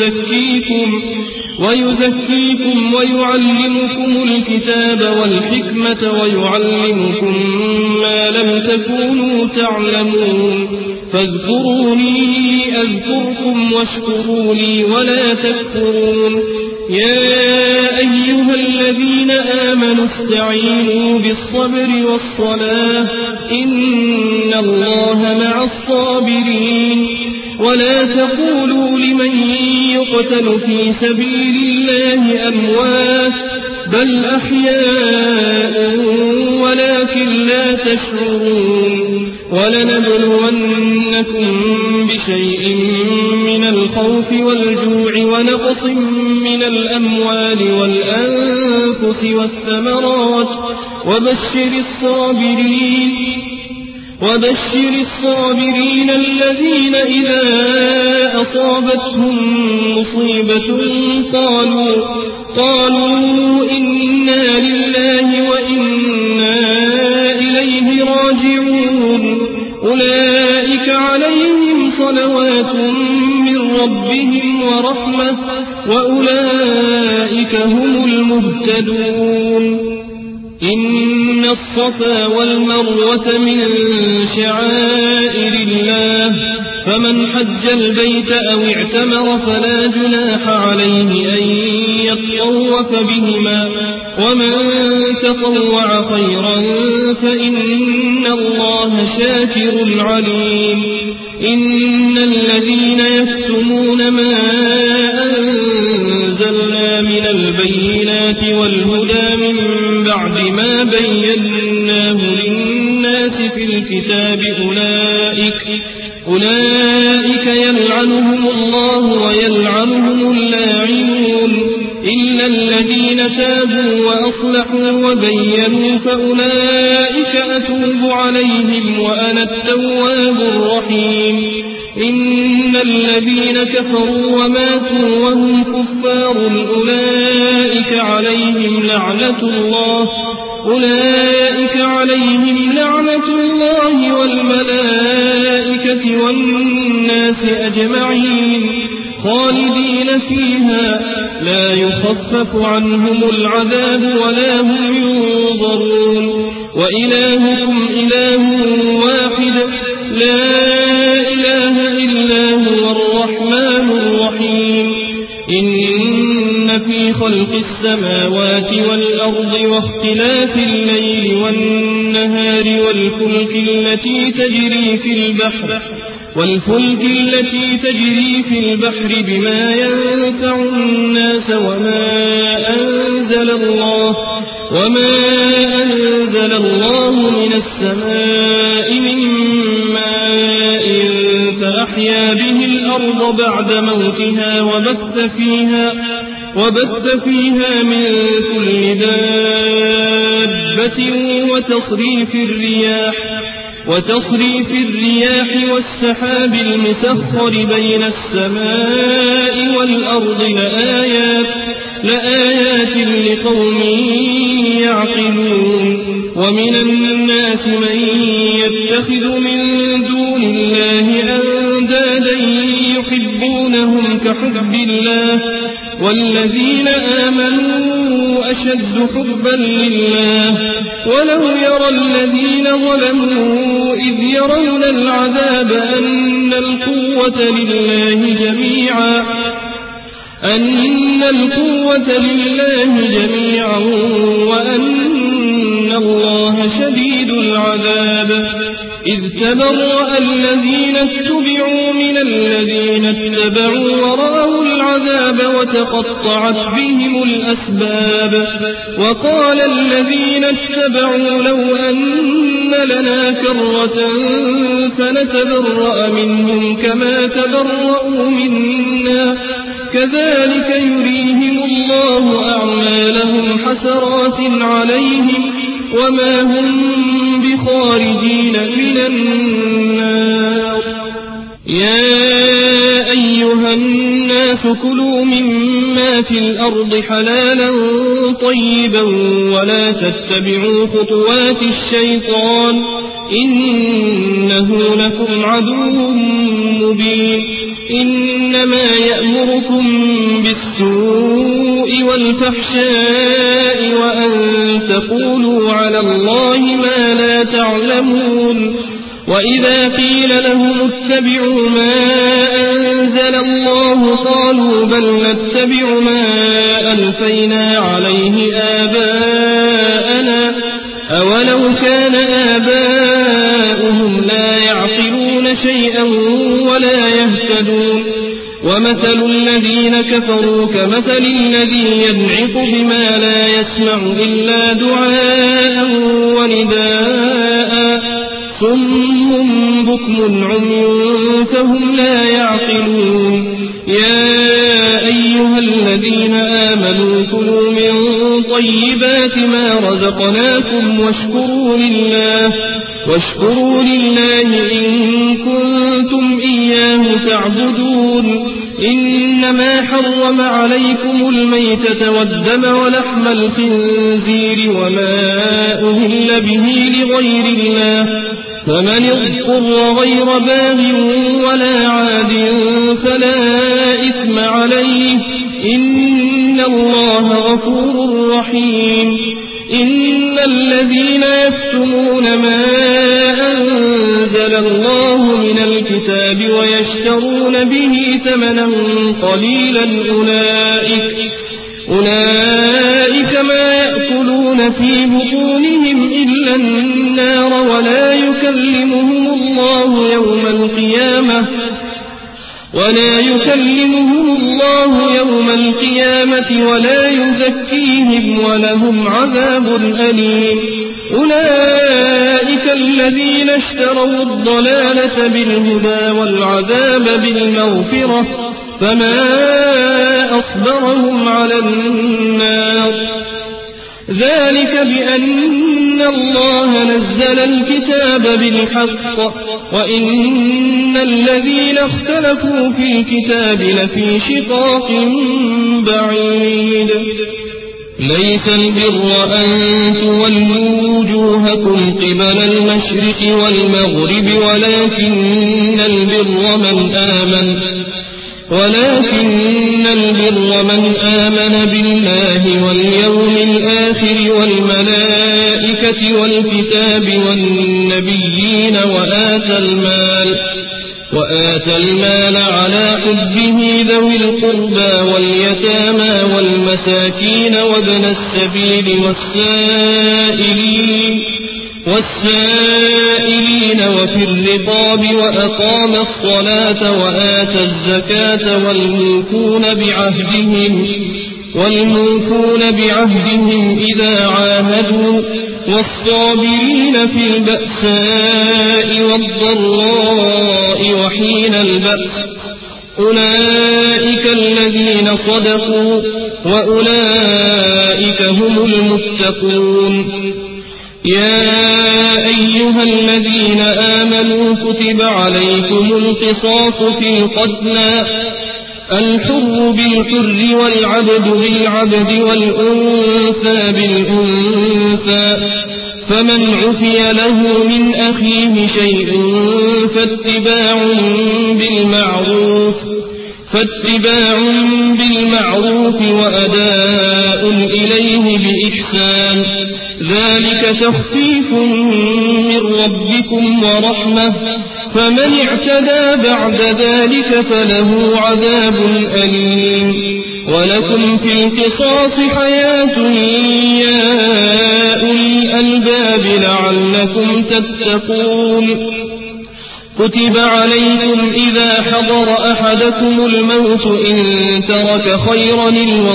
ويزكيكم ويعلمكم الكتاب والحكمة ويعلمكم ما لم تكونوا تعلمون فاذكروني أذكركم واشكروا لي ولا تكفرون يا أيها الذين آمنوا استعينوا بالصبر والصلاة إن الله مع الصابرين ولا تقولوا لمن يقتل في سبيل الله أموات بل أحياء ولكن لا تشعرون ولنبلونكم بشيء من الخوف والجوع ونقص من الأموال والأنفس والثمرات وبشر الصابرين الذين إذا أصابتهم مصيبة قالوا إنا لله وإنا إليه راجعون أولئك عليهم صلوات من ربهم ورحمة وأولئك هم المهتدون إن الصفا والمروة من شعائر الله فمن حج البيت أو اعتمر فلا جناح عليه أن يطوف بهما ومن تطوع خيرا فإن الله شاكر عليم إن الذين يكتمون ما أنزلنا من البينات والهدى من بعد ما بيناه للناس في الكتاب أولئك يلعنهم الله ويلعنهم اللاعنون إلا الذين تابوا وأصلحوا وبينوا فأولئك أتوب عليهم وأنا التواب الرحيم إن الذين كفروا وماتوا وهم كفار أولئك عليهم لعنة الله والملائكة والناس أجمعين خالدين فيها لا يخفف عنهم العذاب ولا هم ينظرون وإلهكم إله واحد لا إله إلا هو الرحمن الرحيم إن في خلق السماوات والأرض واختلاف الليل والنهار والفلك التي تجري في البحر بما ينفع الناس وما أنزل الله من السماء من ماء فأحيا به الأرض بعد موتها وبث فيها من كل دابة وتصريف الرياح والسحاب المسخر بين السماء والأرض لآيات لقوم يعقلون ومن الناس من يتخذ من دون الله أندادا يحبونهم كحب الله والذين آمنوا أشد حبا لله ولو يرى الذين ظلموا إذ يرون العذاب أن القوة لله جميعا وأن الله شديد العذاب إذ تبرأ الذين اتبعوا من الذين اتبعوا ورأوا العذاب وتقطعت بهم الأسباب وقال الذين اتبعوا لو أن لنا كرة فنتبرأ منهم كما تبرأوا منا كذلك يريهم الله أعمالهم حسرات عليهم وما هم بخارجين من النار يا أيها الناس كلوا مما في الأرض حلالا طيبا ولا تتبعوا خطوات الشيطان إنه لكم عدو مبين إنما يأمركم بالسوء والفحشاء وأن تقولوا على الله ما لا تعلمون وإذا قيل لهم اتبعوا ما أنزل الله قالوا بل نتبع ما ألفينا عليه آباءنا أولو كان آباؤهم لا يعقلون شيئا ولا يهتدون ومثل الذين كفروا كمثل الذي ينعق بما لا يسمع إلا دعاء ونداء صم بكم عمي فهم لا يعقلون يا أيها الذين آمنوا كلوا من طيبات ما رزقناكم واشكروا لله إن كنتم إياه تعبدون إنما حرم عليكم الميتة والدم ولحم الخنزير وما أهل به لغير الله فمن اضطر غير باغ ولا عاد فلا إثم عليه إن الله غفور رحيم إن الذين يكتمون ما أنزل الله من الكتاب ويشترون به ثمنا قليلا أولئك ما يأكلون في بطونهم إلا النار ولا يكلمهم الله يوم القيامة ولا يزكيهم ولهم عذاب أليم أولئك الذين اشتروا الضلالة بالهدى والعذاب بالمغفرة فما أصبرهم على النار ذلك بأن الله نزل الكتاب بالحق وإن الذين اختلفوا في الكتاب لفي شقاق بعيد ليس البر أن تولوا وجوهكم قبل المشرق والمغرب ولكن البر ولكن البر من آمن بالله واليوم الآخر والملائكة والكتاب والنبيين وآتى المال على حبه ذوي القربى واليتامى والمساكين وابن السبيل والسائلين وفي الرقاب وأقام الصلاة وآتى الزكاة والموفون بعهدهم إذا عاهدوا والصابرين في البأساء والضراء وحين البأس أولئك الذين صدقوا وأولئك هم المتقون. يا أيها الذين آمنوا كتب عليكم القصاص في القتلى الحر بالحر والعبد بالعبد والأنثى بالأنثى فمن عفي له من أخيه شيء فاتباع بالمعروف وأداء إليه بإحسان ذلك تخفيف من ربكم ورحمة فمن اعتدى بعد ذلك فله عذاب أليم. ولكم في القصاص حياة يا أولي الألباب لعلكم تتقون. كتب عليكم إذا حضر أحدكم الموت إن ترك خيرا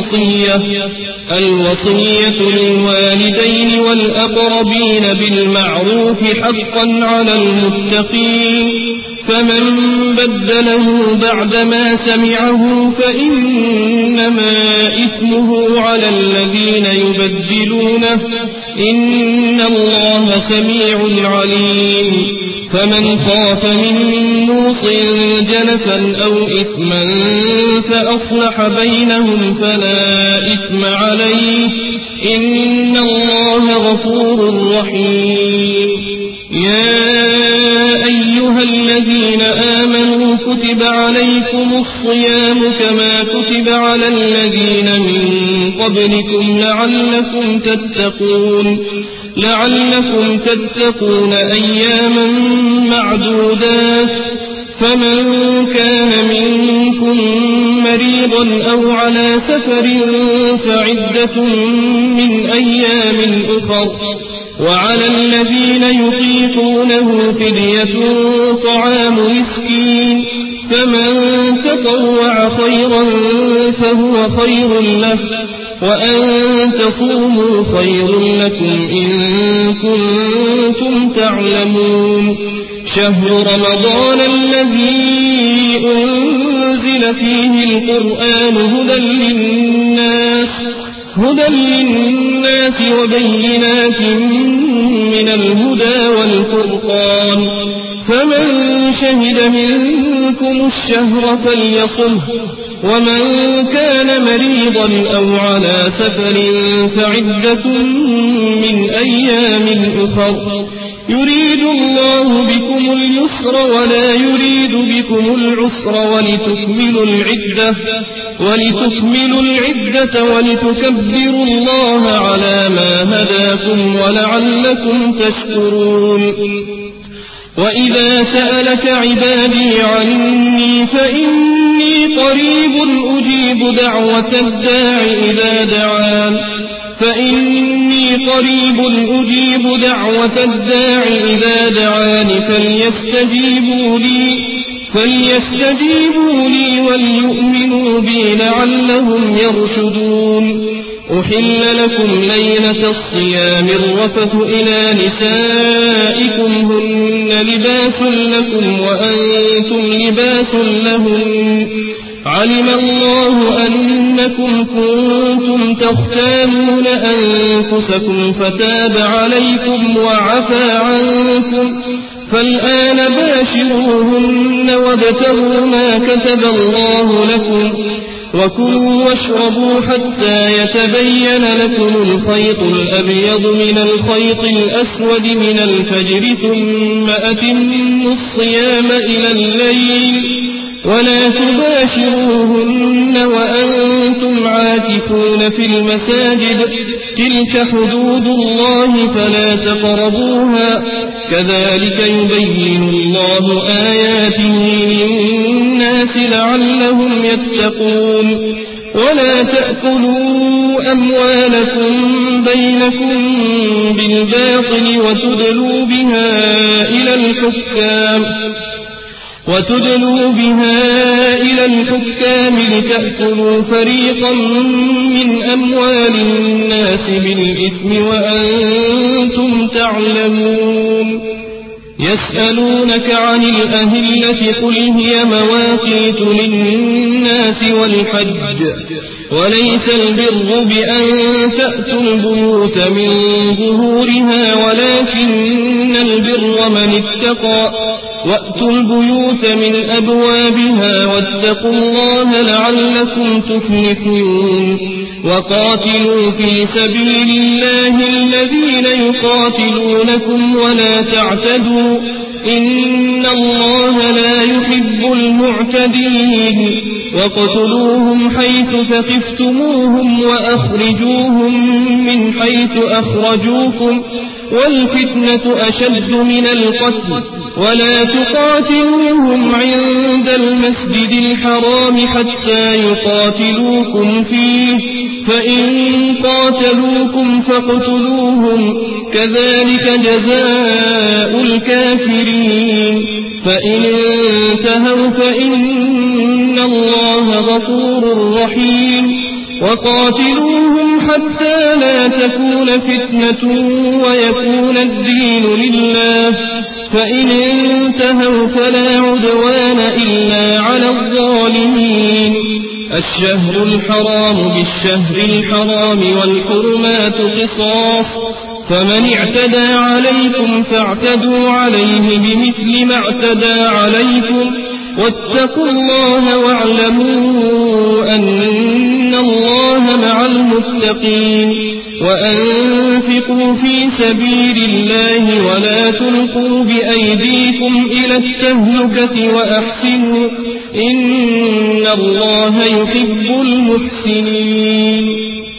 الوصية للوالدين والأقربين بالمعروف حقا على المتقين فمن بدله بعدما سمعه فإنما إثمه على الذين يبدلونه إن الله سميع عليم. فمن خاف من موص جنفا أو إثما فأصلح بينهم فلا إثم عليه إن الله غفور رحيم. يا أيها الذين آمنوا كتب عليكم الصيام كما كتب على الذين من قبلكم لعلكم تتقون أياما معدودات فمن كان منكم مريضا أو على سفر فعدة من أيام أخر وعلى الذين يطيقونه فدية طعام مسكين فمن تطوع خيرا فهو خير له وأن تصوموا خير لكم إن كنتم تعلمون. شهر رمضان الذي أنزل فيه القرآن هدى للناس وبينات من الهدى والفرقان فمن شهد منكم الشهر فليصمه ومن كان مريضا أو على سفر فعدة من أيام أخر يريد الله بكم اليسر ولا يريد بكم العسر ولتكملوا العدة ولتكبروا الله على ما هداكم ولعلكم تشكرون. وإذا سألك عبادي عني فإني قريب أجيب دعوة الداع إذا دعان فليستجيبوا لي وليؤمنوا بي لعلهم يرشدون. أحل لكم ليلة الصيام الرفث إلى نسائكم هن لباس لكم وأنتم لباس لهن علم الله أنكم كنتم تختانون أنفسكم فتاب عليكم وعفى عنكم فالآن باشروهن وابتغوا ما كتب الله لكم وكلوا واشربوا حتى يتبين لكم الخيط الأبيض من الخيط الأسود من الفجر ثم أتموا الصيام ولا تباشروهن وأنتم عاكفون في المساجد تلك حدود الله فلا تقربوها كذلك يبين الله آياته للناس لعلهم يتقون ولا تأكلوا أموالكم بينكم بالباطل وتدلوا بها إلى الحكام لتأكلوا فريقا من أموال الناس بالإثم وأنتم تعلمون يسألونك عن الأهلة قل هي مواقيت للناس والحج وليس البر بأن تأتوا البيوت من ظهورها ولكن البر من اتقى وأتوا البيوت من أبوابها واتقوا الله لعلكم تفلحون وقاتلوا في سبيل الله الذين يقاتلونكم ولا تعتدوا إن الله لا يحب المعتدين واقتلوهم حيث ثقفتموهم وأخرجوهم من حيث أخرجوكم والفتنة أشد من القتل ولا تقاتلوهم عند المسجد الحرام حتى يقاتلوكم فيه فإن قاتلوكم فاقتلوهم كذلك جزاء الكافرين فإن انتهوا فإن الله غفور رحيم وقاتلوهم حتى لا تكون فتنة ويكون الدين لله فإن انتهوا فلا عدوان إلا على الظالمين الشهر الحرام بالشهر الحرام والحرمات قصاص فمن اعتدى عليكم فاعتدوا عليه بمثل ما اعتدى عليكم واتقوا الله واعلموا أن الله مع المتقين وأنفقوا في سبيل الله ولا تلقوا بأيديكم إلى التهلكة وأحسنوا إن الله يحب المحسنين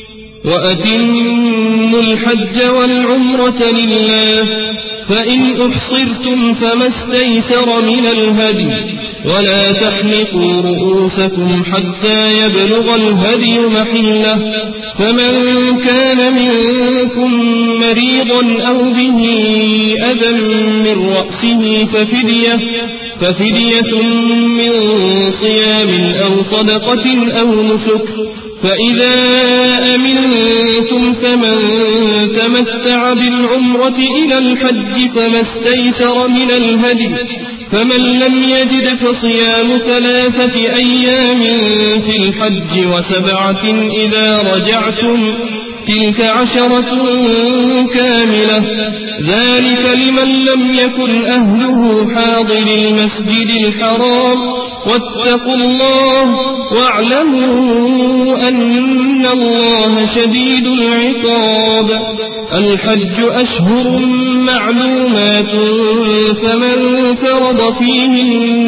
وأتموا الحج والعمرة لله فإن أحصرتم فما استيسر من الهدي ولا تحلقوا رؤوسكم حتى يبلغ الهدي محله فمن كان منكم مريضا أو به أذى من رأسه ففدية من صيام أو صدقة أو نسك فإذا أمنتم فمن تمتع بالعمرة إلى الحج فما استيسر من الهدي فمن لم يجد فصيام 3 أيام في الحج و7 إذا رجعتم تلك 10 كاملة ذلك لمن لم يكن أهله حاضر المسجد الحرام واتقوا الله واعلموا أن الله شديد العقاب الحج أشهر معلومات فمن فرض فيهن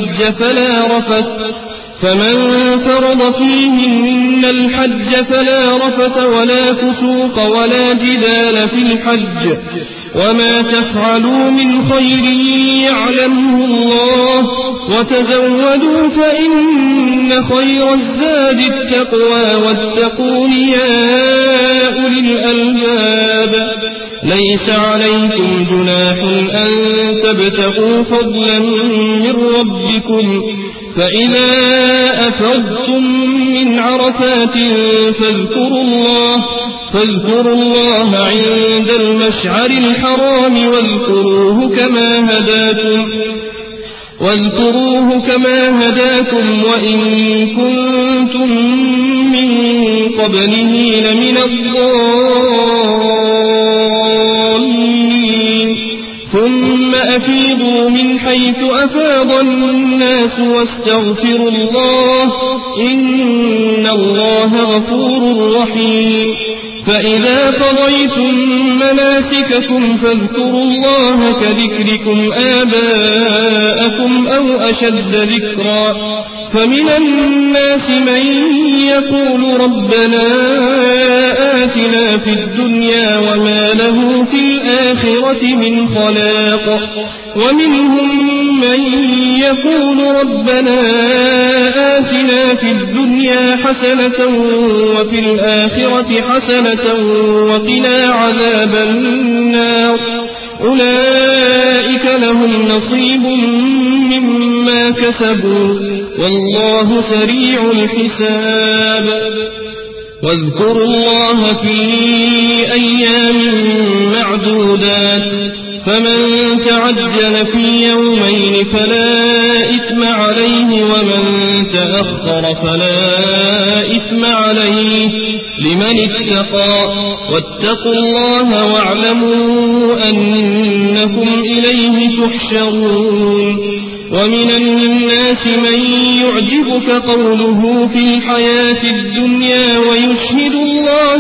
الحج فلا رفث ولا فسوق ولا جدال في الحج وما تفعلوا من خير يعلمه الله وتزودوا فإن خير الزاد التقوى واتقون يا أولي الألباب ليس عليكم جناح أن تبتغوا فضلا من ربكم فإذا أفضتم من عرفات فاذكروا الله عند المشعر الحرام واذكروه كما هداكم وإن كنتم من قبله لمن الضالين ثم أفيضوا من حيث أفاض الناس واستغفروا الله إن الله غفور رحيم فإذا قضيتم مناسككم فاذكروا الله كذكركم آباءكم أو أشد ذكرا فمن الناس من يقول ربنا آتنا في الدنيا وما له في الآخرة من خلاق ومنهم من يقول ربنا آتنا في الدنيا حسنة وفي الآخرة حسنة وقنا عذاب النار أولئك لهم نصيب مما كسبوا والله سريع الحساب واذكروا الله في أيام معدودات فمن تعجل في يومين فلا إثم عليه ومن تأخر فلا إثم عليه لمن اتقى واتقوا الله واعلموا أنكم إليه تحشرون ومن الناس من يعجبك قوله في الحياة الدنيا ويشهد الله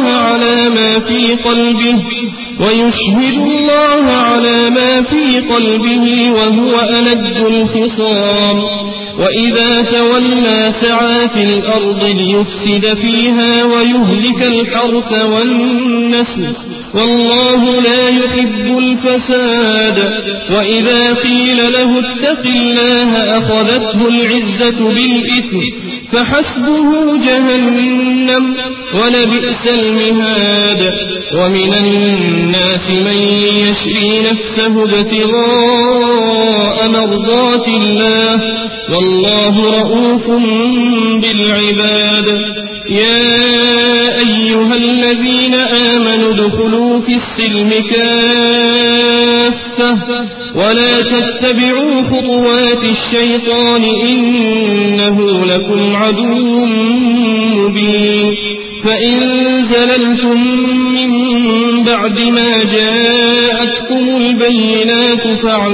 على ما في قلبه وهو ألد الخصام وإذا تولى سعى في الأرض ليفسد فيها ويهلك الحرث والنسل والله لا يحب الفساد وإذا قيل له اتق الله أخذته العزة بالإثم فحسبه جهنم ولبئس المهاد ومن الناس من يشري نفسه ابتغاء مرضات الله والله رؤوف بالعباد يا أيها الذين آمنوا ادخلوا في السلم كافة ولا تتبعوا خطوات الشيطان إنه لكم عدو مبين فإن زللتم من بعد ما جاءتكم البينات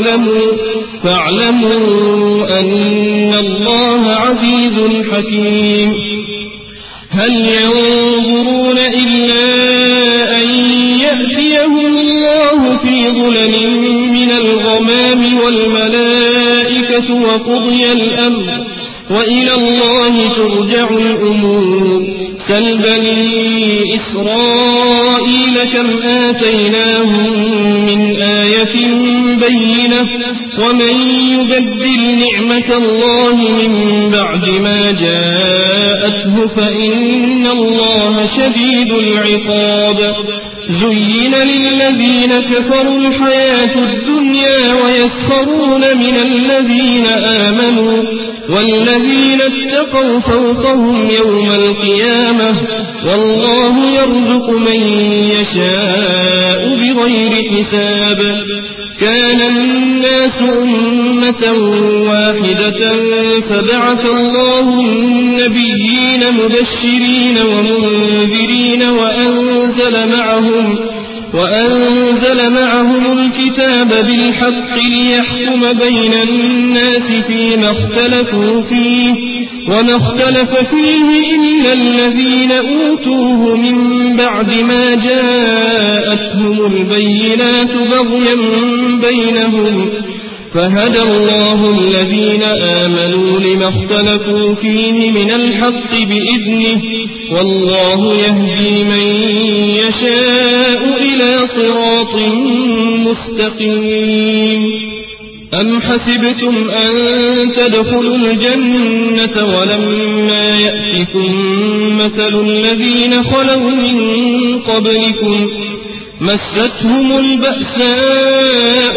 فاعلموا أن الله عزيز حكيم هل ينظرون إلا أن يأتيهم الله في ظلل من الغمام والملائكة وقضي الأمر وإلى الله ترجع الأمور سل بني إسرائيل كم آتيناهم من آية بينة ومن يبدل نعمة الله من بعد ما جاءته فإن الله شديد العقاب زين للذين كفروا الحياة الدنيا ويسخرون من الذين آمنوا والذين اتقوا فوقهم يوم القيامة والله يرزق من يشاء بغير حساب كان الناس أمة واحدة فبعث الله النبيين مبشرين ومنذرين وأنزل معهم الكتاب بالحق ليحكم بين الناس فيما اختلفوا فيه وما اختلف فيه إلا الذين أوتوه من بعد ما جاءتهم البينات بغيا بينهم فهدى الله الذين آمنوا لما اختلفوا فيه من الحق بإذنه والله يهدي من يشاء إلى صراط مستقيم أم حسبتم أن تدخلوا الجنة ولما يأتكم مثل الذين خلوا من قبلكم مستهم البأساء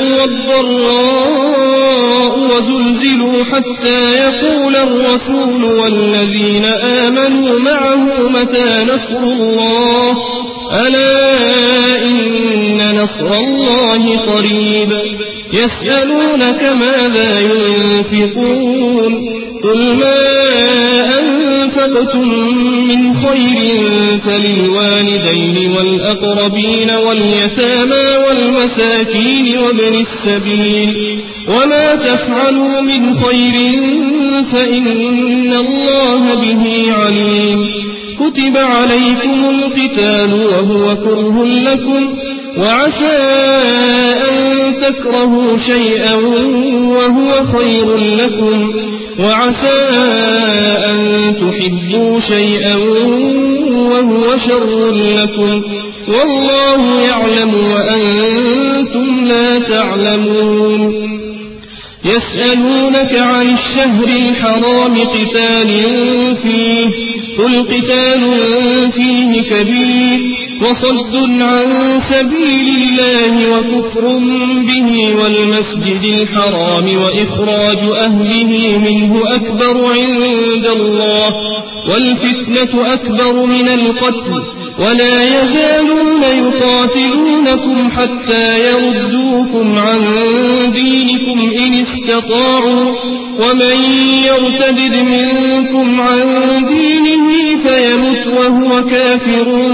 والضراء وزلزلوا حتى يقول الرسول والذين آمنوا معه متى نصر الله ألا إن نصر الله قريب يسألونك ماذا ينفقون قل ما أنفقتم من خير فللوالدين والأقربين واليتامى والمساكين وابن السبيل وما تفعلوا من خير فإن الله به عليم كتب عليكم القتال وهو كره لكم وعسى أن تكرهوا شيئا وهو خير لكم وعسى أن تحبوا شيئا وهو شر لكم والله يعلم وأنتم لا تعلمون يسألونك عن الشهر الحرام قتال فيه قل قتال فيه كبير وصد عن سبيل الله وكفر به والمسجد الحرام وإخراج أهله منه أكبر عند الله والفتنة أكبر من القتل ولا يزالون يقاتلونكم حتى يردوكم عن دينكم إن استطاعوا ومن يرتد منكم عن دينه فيمت وهو كافر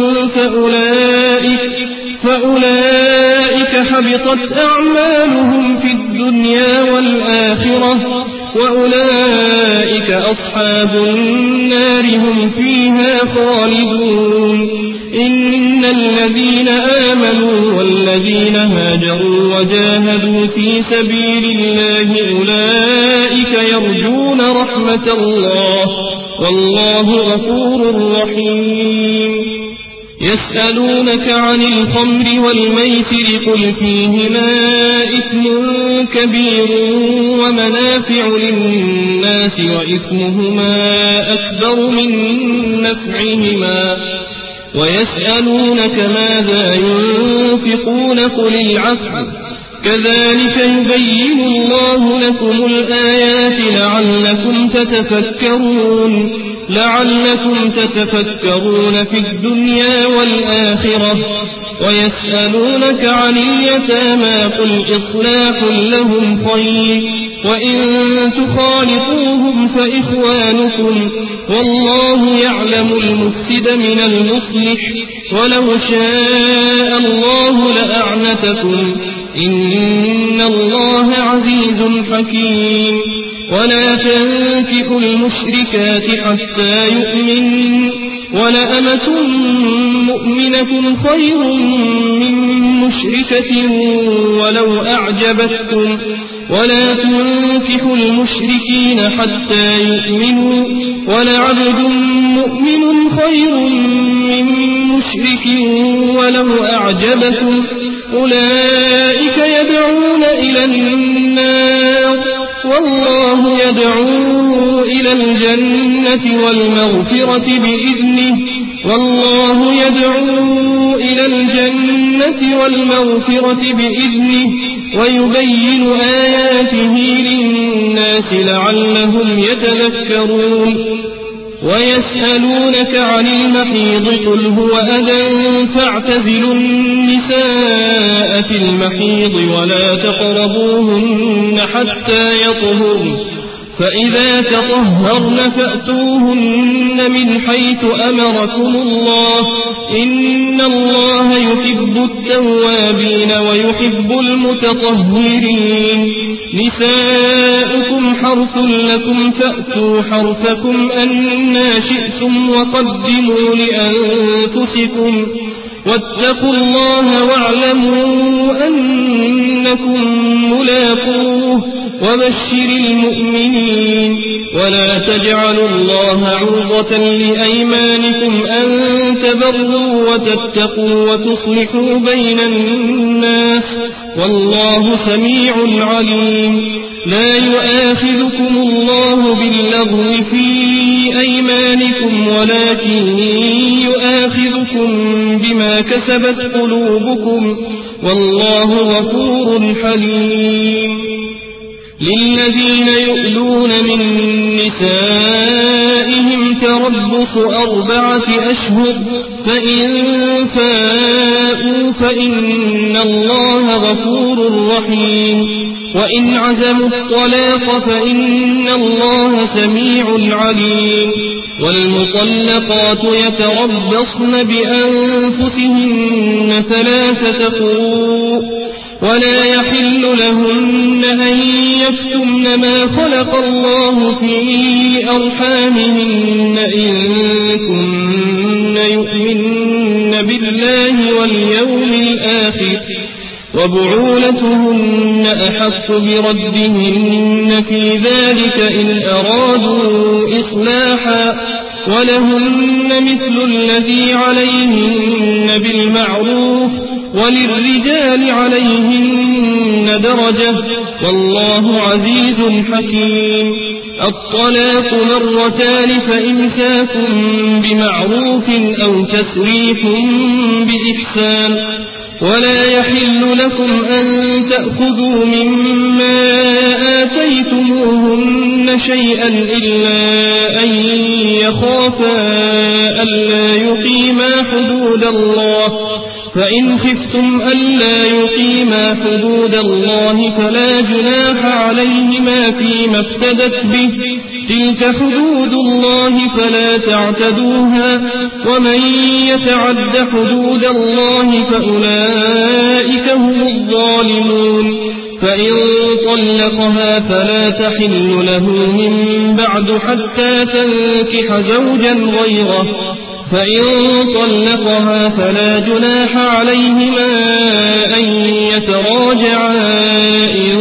فأولئك حبطت أعمالهم في الدنيا والآخرة وأولئك أصحاب النار هم فيها خالدون إن الذين آمنوا والذين هاجروا وجاهدوا في سبيل الله أولئك يرجون رحمة الله والله غفور رحيم يسألونك عن الخمر والميسر قل فيهما إثم كبير ومنافع للناس وإثمهما أكبر من نفعهما ويسألونك ماذا ينفقون قل العفو كذلك يبين الله لكم الآيات لعلكم تتفكرون في الدنيا والآخرة ويسألونك عن اليتامى قل إصلاح لهم خير وإن تخالطوهم فإخوانكم والله يعلم المفسد من المصلح ولو شاء الله لأعنتكم إن الله عزيز حكيم ولا تنكحوا المشركات حتى يؤمنوا ولأمة مؤمنة خير من مشركة ولو أعجبتكم ولا تنكحوا المشركين حتى يؤمنوا ولعبد مؤمن خير من مشرك ولو أعجبكم أولئك يدعون إلى النار والله يدعو إلى الجنة والمغفرة بإذنه ويبين آياته للناس لعلهم يتذكرون ويسألونك عن المحيض قل هو أذى فاعتزلوا النساء في المحيض ولا تقربوهن حتى يطهرن فإذا تطهرن فأتوهن من حيث أمركم الله إن الله يحب التوابين ويحب المتطهرين نساؤكم حرث لكم فأتوا حرثكم أنى شئتم وقدموا لأنفسكم واتقوا الله واعلموا أنكم ملاقوه وبشر المؤمنين ولا تجعلوا الله عرضة لأيمانكم أن تبروا وتتقوا وتصلحوا بين الناس والله سميع عليم لا يؤاخذكم الله باللغو في أيمانكم ولكن يؤاخذكم بما كسبت قلوبكم والله غفور حليم للذين يؤلون من نسائهم تربص 4 أشهر فإن فاءوا فإن الله غفور رحيم وإن عزموا الطلاق فإن الله سميع عليم والمطلقات يتربصن بأنفسهن 3 قروء ولا يحل لهن أن يكتمن ما خلق الله في أرحامهن إن كن يؤمن بالله واليوم الآخر وبعولتهن أحق بردهن في ذلك إن أرادوا إصلاحا ولهن مثل الذي عليهن بالمعروف وللرجال عليهن درجة والله عزيز حكيم. الطلاق مرتان فإمساك بمعروف أو تسريح بإحسان ولا يحل لكم أن تأخذوا مما آتيتموهن شيئا إلا أن يخافا ألا يقيما حدود الله فإن خفتم ألا يقيما حدود الله فلا جناح عليهما فيما افتدت به تلك حدود الله فلا تعتدوها ومن يتعد حدود الله فأولئك هم الظالمون. فإن طلقها فلا تحل له من بعد حتى تنكح زوجا غيره فإن طلقها فلا جناح عليهما أن يتراجعا إن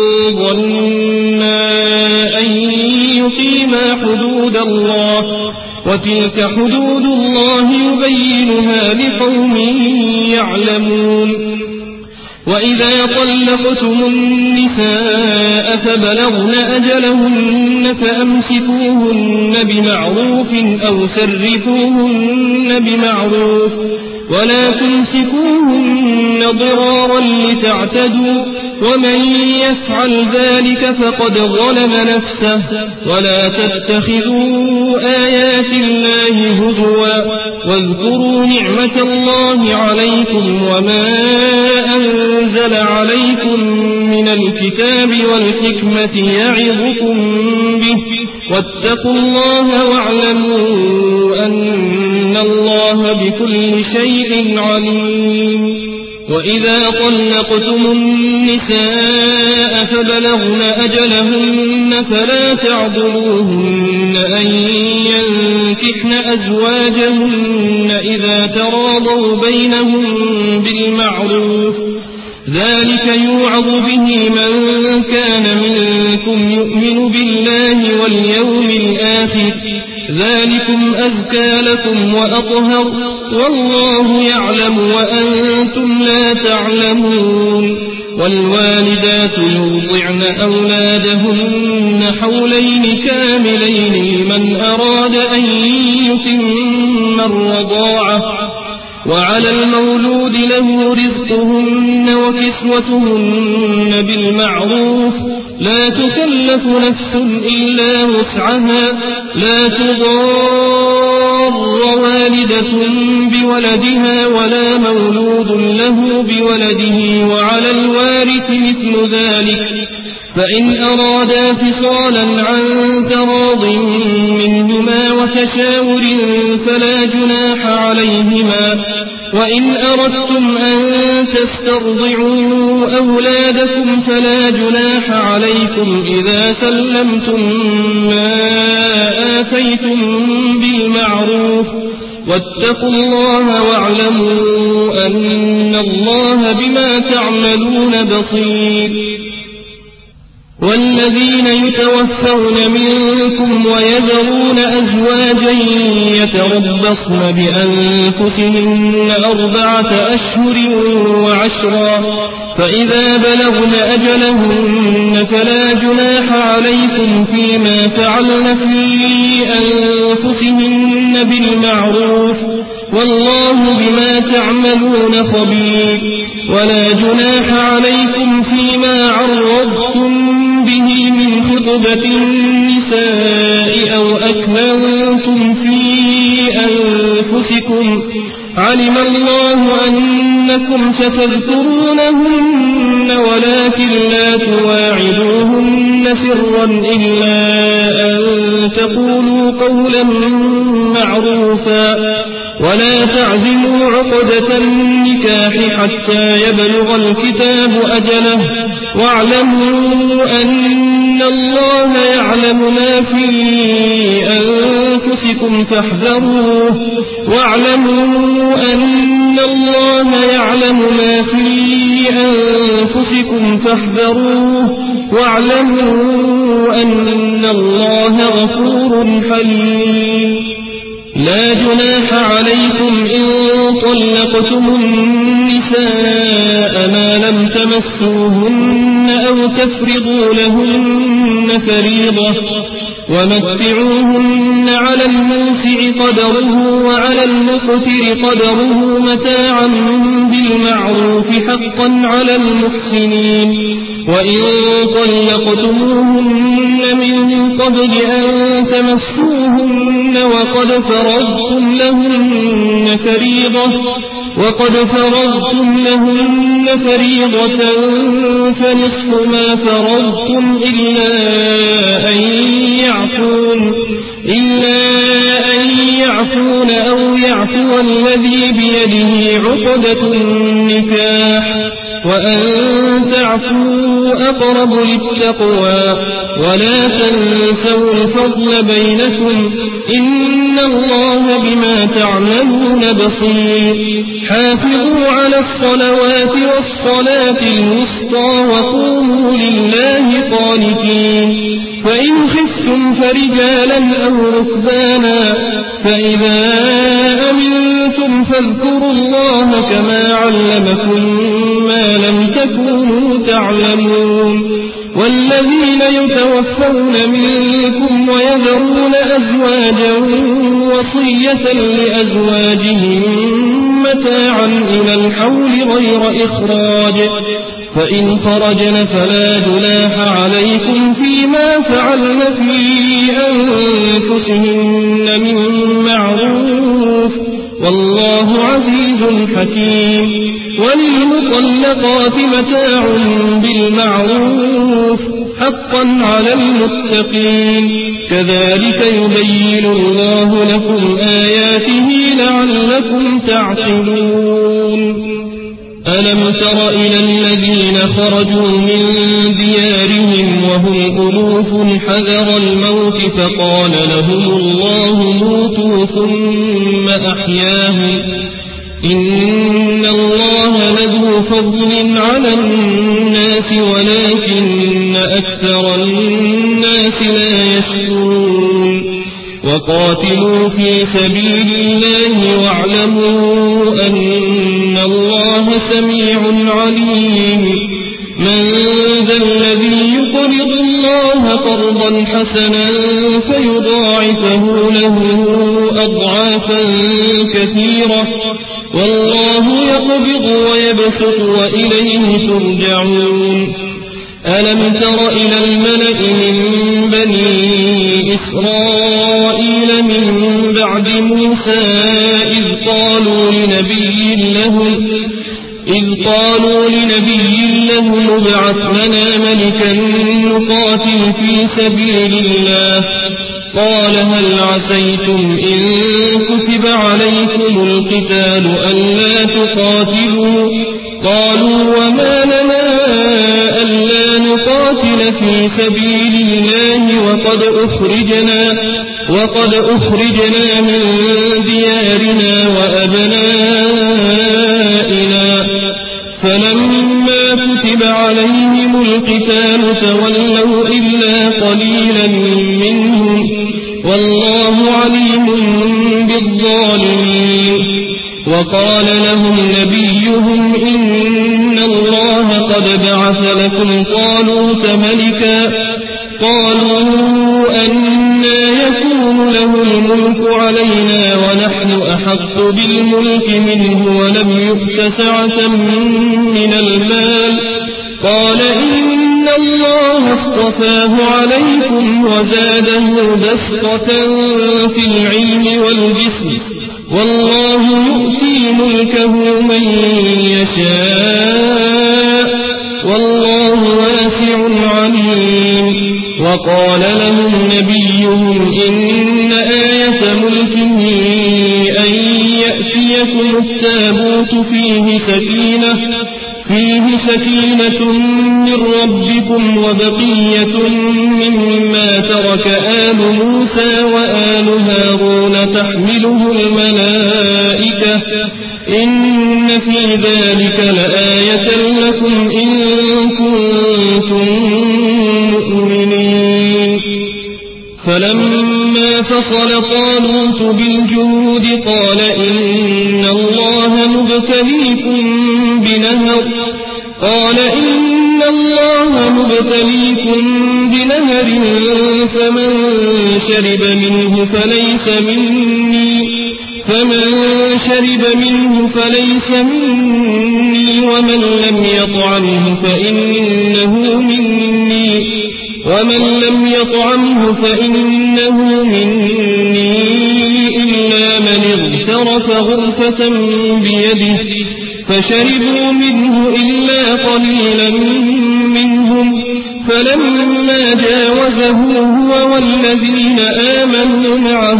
ظنا أن يقيما حدود الله وتلك حدود الله يبينها لقوم يعلمون. وإذا طلقتم النساء فبلغن أجلهن فأمسكوهن بمعروف أو سرحوهن بمعروف ولا تمسكوهن ضرارا لتعتدوا ومن يفعل ذلك فقد ظلم نفسه ولا تتخذوا آيات الله هزوا واذكروا نعمة الله عليكم وما أنزل عليكم من الكتاب والحكمة يعظكم به واتقوا الله واعلموا أن الله بكل شيء عليم. وإذا طلقتم النساء فبلغن أجلهن فلا تعضلوهن أن ينكحن أزواجهن إذا تراضوا بينهم بالمعروف ذلك يوعظ به من كان منكم يؤمن بالله واليوم الآخر ذلكم أزكى لكم وأطهر والله يعلم وأنتم لا تعلمون. والوالدات يرضعن أولادهن حولين كاملين لمن أراد أن يتم الرضاعة وعلى المولود له رزقهن وكسوتهن بالمعروف لا تكلف نفس إلا وسعها لا تضار والدة بولدها ولا مولود له بولده وعلى الوارث مثل ذلك فإن أرادا فصالا عن تراض منهما وتشاور فلا جناح عليهما. وإن أردتم أن تسترضعوا أولادكم فلا جناح عليكم إذا سلمتم ما آتيتم بالمعروف واتقوا الله واعلموا أن الله بما تعملون بصير. والذين يتوفون منكم ويذرون أزواجا يتربصن بأنفسهن 4 أشهر وعشرا فإذا بلغن أجلهن فلا جناح عليكم فيما فعلن في أنفسهن بالمعروف والله بما تعملون خبير. ولا جناح عليكم فيما عرضتم به من خطبة النساء أو أكننتم في أنفسكم علم الله أنكم ستذكرونهن ولكن لا تواعدوهن سرا إلا أن تقولوا قولا معروفا ولا تعزموا عقدة النكاح حتى يبلغ الكتاب أجله واعلموا أن الله يعلم ما في أنفسكم فاحذروه واعلموا أن الله غفور حليم لا جناح عليكم إن طلقتم النساء ما لم تمسوهن أو تفرضوا لهن فريضة ومتعوهن على الموسع قدره وعلى المقتر قدره متاعا بالمعروف حقا على المحسنين وإن طلقتموهن من قبل أن تمسوهن وقد فرضتم لهن فريضة فنصف ما فرضتم إلا أن يعفون أو يعفو الذي بيده عقدة النكاح وأن تعفوا أقرب للتقوى ولا تنسوا الفضل بينكم إن الله بما تعملون بصير حافظوا على الصلوات والصلاة الوسطى وقوموا لله قانتين فإن خفتم فرجالا أو ركبانا فإذا أمنتم فاذكروا الله كما علمكم ما لم تكونوا تعلمون والذين يتوفون منكم ويذرون أزواجا وصية لأزواجهم متاعا إلى الحول غير إخراج فإن خرجن فلا جناح عليكم فيما فعلن في أنفسهن من معروف والله عزيز حكيم وللمطلقات متاع بالمعروف حقا على المتقين كذلك يبين الله لكم آياته لعلكم تعقلون ألم تر إلى الذين خرجوا من ديارهم وهم ألوف حذر الموت فقال لهم الله موتوا ثم أحياهم إن الله لذو فضل على الناس ولكن أكثر الناس لا يشكرون وقاتلوا في سبيل الله واعلموا أن الله سميع عليم من ذا الذي يقرض الله قرضا حسنا فيضاعفه له أضعافا كثيرة والله يقبض ويبسط وإليه ترجعون ألم تر إلى الملأ من بني إسرائيل من بعد موسى إذ قالوا لنبي له ابعث لنا ملكا نقاتل في سبيل الله قال هل عسيتم إن كتب عليكم القتال ألا تقاتلوا قالوا وما لنا ألا نقاتل في سبيل الله وقد أخرجنا من ديارنا وأبنائنا فلما كتب عليهم القتال تولوا إلا قليلا منهم والله عليم بالظالمين وقال لهم نبيهم إن الله قد بعث لكم طالوت ملكا قالوا أنى يكون له الملك علينا ونحن أحق بالملك منه ولم يؤت سعة من المال قال إن الله اصطفاه عليكم وزاده بسطة في العلم والجسم والله يؤتي ملكه من يشاء والله واسع عليم وقال لهم نبيهم إن آية ملكه أن فيه سكينة من ربكم وبقية مما ترك آل موسى وآل هارون تحمله الملائكة إن في ذلك لآية لكم إن كنتم مؤمنين فلما فصل طالوت بالجنود قال إن الله مبتليكم بنهر فمن شرب منه فليس مني ومن لم يطعمه فإنه مني إلا من اغترف غرفة بيده فشربوا منه إلا قليلا منهم فلما جاوزه هو والذين آمنوا معه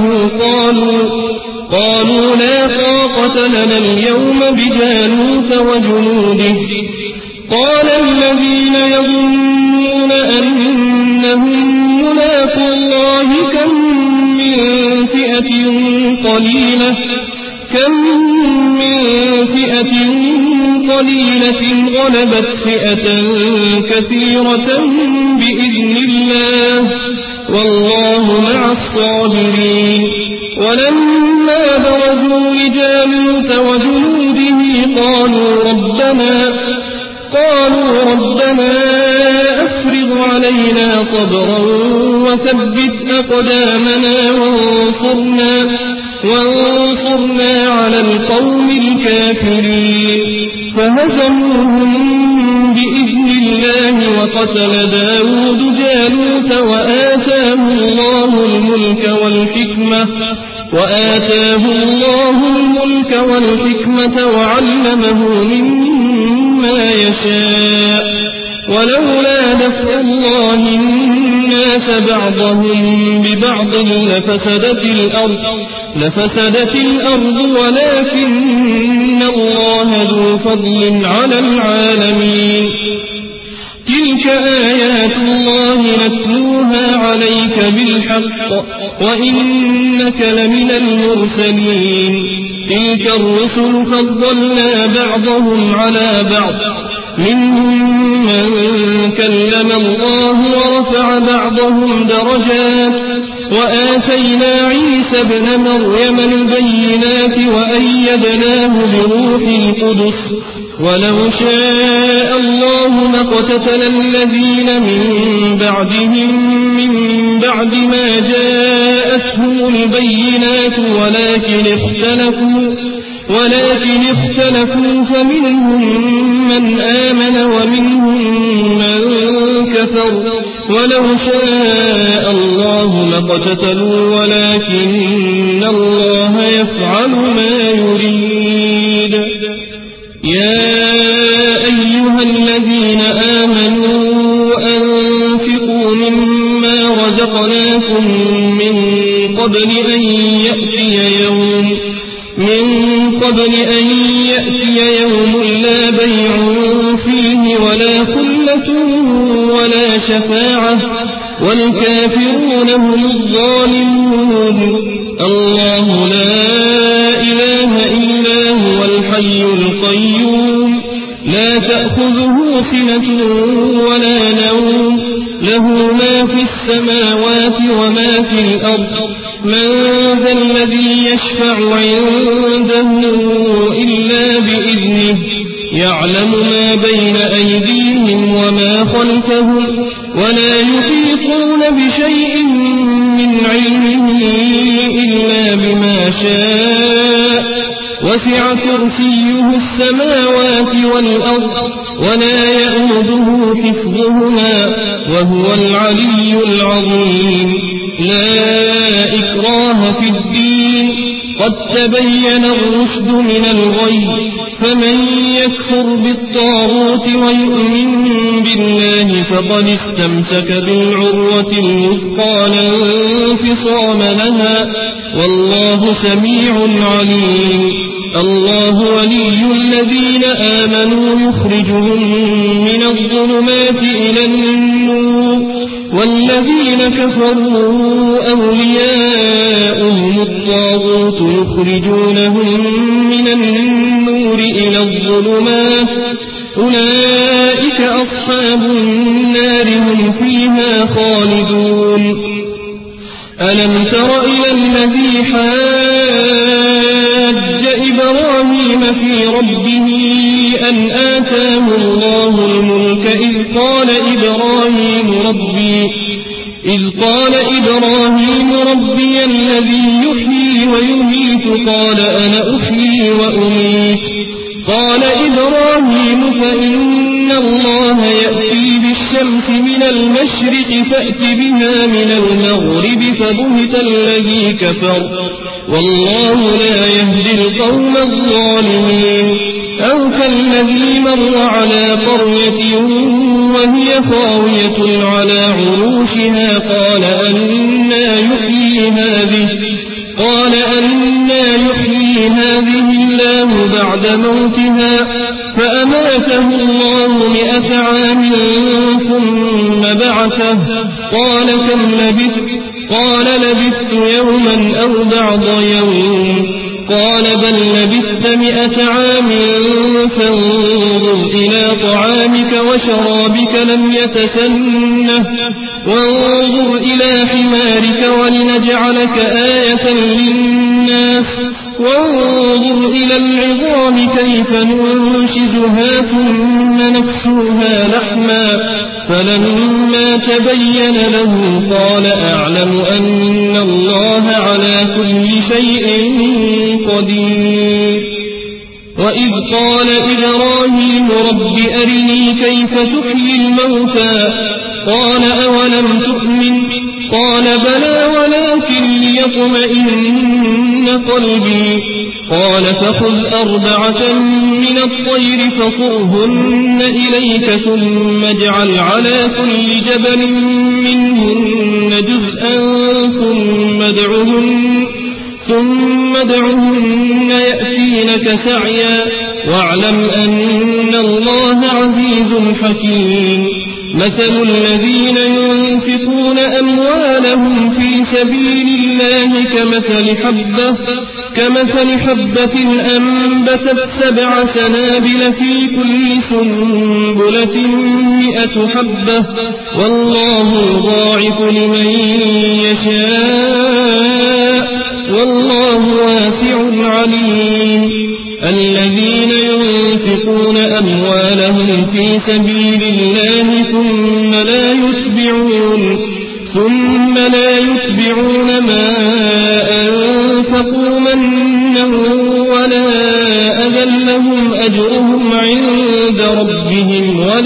قالوا لا طاقة لنا اليوم بجالوت وجنوده قال الذين يظنون أنهم ملاقو الله كم من فئة قليلة غلبت فئة كثيرة بإذن الله والله مع الصابرين ولما برزوا لجالوت وجنوده قالوا ربنا أفرغ علينا صبرا وثبت أقدامنا وانصرنا على القوم الكافرين فهزموهم بإذن الله وقتل داود جالوت وآتاه الله الملك والحكمة وعلمه مما يشاء ولولا دفع الله الناس بعضهم ببعض لفسدت الأرض ولكن الله ذو فضل على العالمين تلك آيات الله نتلوها عليك بالحق وإنك لمن المرسلين تلك الرسل فضلنا بعضهم على بعض منهم من كلم الله ورفع بعضهم درجات وآتينا عيسى ابن مريم البينات وأيدناه بروح القدس ولو شاء الله ما اقتتل الذين من بعد ما جاءتهم البينات ولكن اختلفوا فمنهم من آمن ومنهم من كفر ولو شاء الله ما اقتتلوا ولكن الله يفعل ما يريد يا أيها الذين آمنوا أنفقوا مما رزقناكم من قبل أن يأتي يوم لا بيع فيه ولا خلة ولا شفاعة والكافرون هم الظالمون الله لا إله إلا هو الحي القيوم لا تأخذه سنة ولا نوم له ما في السماوات وما في الأرض من ذا الذي يشفع عنده إلا بإذنه يعلم ما بين أيديهم وما خلفهم ولا يحيطون بشيء من علمه إلا بما شاء وسع كرسيه السماوات والأرض ولا يؤوده حفظهما وهو العلي العظيم لا إكراه في الدين قد تبين الرشد من الغي فمن يكفر بالطاغوت ويؤمن بالله فقد استمسك بالعروة الوثقى لا انفصام لها والله سميع عليم الله ولي الذين آمنوا يخرجهم من الظلمات إلى النور والذين كفروا أولياؤهم الطاغوت يخرجونهم من النور إلى الظلمات أولئك أصحاب النار هم فيها خالدون ألم تر إلى الذي حاج إبراهيم في ربه أن آتاه الله الملك إذ قال إبراهيم ربي الذي يحيي ويميت قال أنا أحيي وأميت قال إبراهيم فإن الله يأتي بالشمس من المشرق فأت بها من المغرب فبهت الذي كفر والله لا يهدي القوم الظالمين أو كالذي مر على قرية وهي خاوية على عروشها قال أنى يحيي هذه الله بعد موتها فأماته الله 100 عام ثم بعثه قال كم لبثت قال لبثت يوما أو بعض يوم قال بل لبثت 100 عام فانظر إلى طعامك وشرابك لم يتسنه وانظر إلى حمارك ولنجعلك آية للناس وانظر إلى العظام كيف ننشزها ثم نكسوها لحما فلما تبين له قال أعلم أن الله على كل شيء قدير وإذ قال إبراهيم رب أرني كيف تحيي الموتى قال أولم تؤمن قال بلى ولكن ليطمئن قلبي قال فخذ 4 من الطير فصرهن إليك ثم اجعل على كل جبل منهن جزءا ثم ادعهن يأتينك سعيا واعلم أن الله عزيز حكيم مثل الذين ينفقون أموالهم في سبيل الله كمثل حبة أنبتت 7 سنابل في كل سنبلة 100 حبة والله يضاعف لمن يشاء والله واسع عليم الذين ينفقون أموالهم في سبيل الله ثم لا يتبعون ما أنفقوا منا ولا أذى لهم أجرهم عند ربهم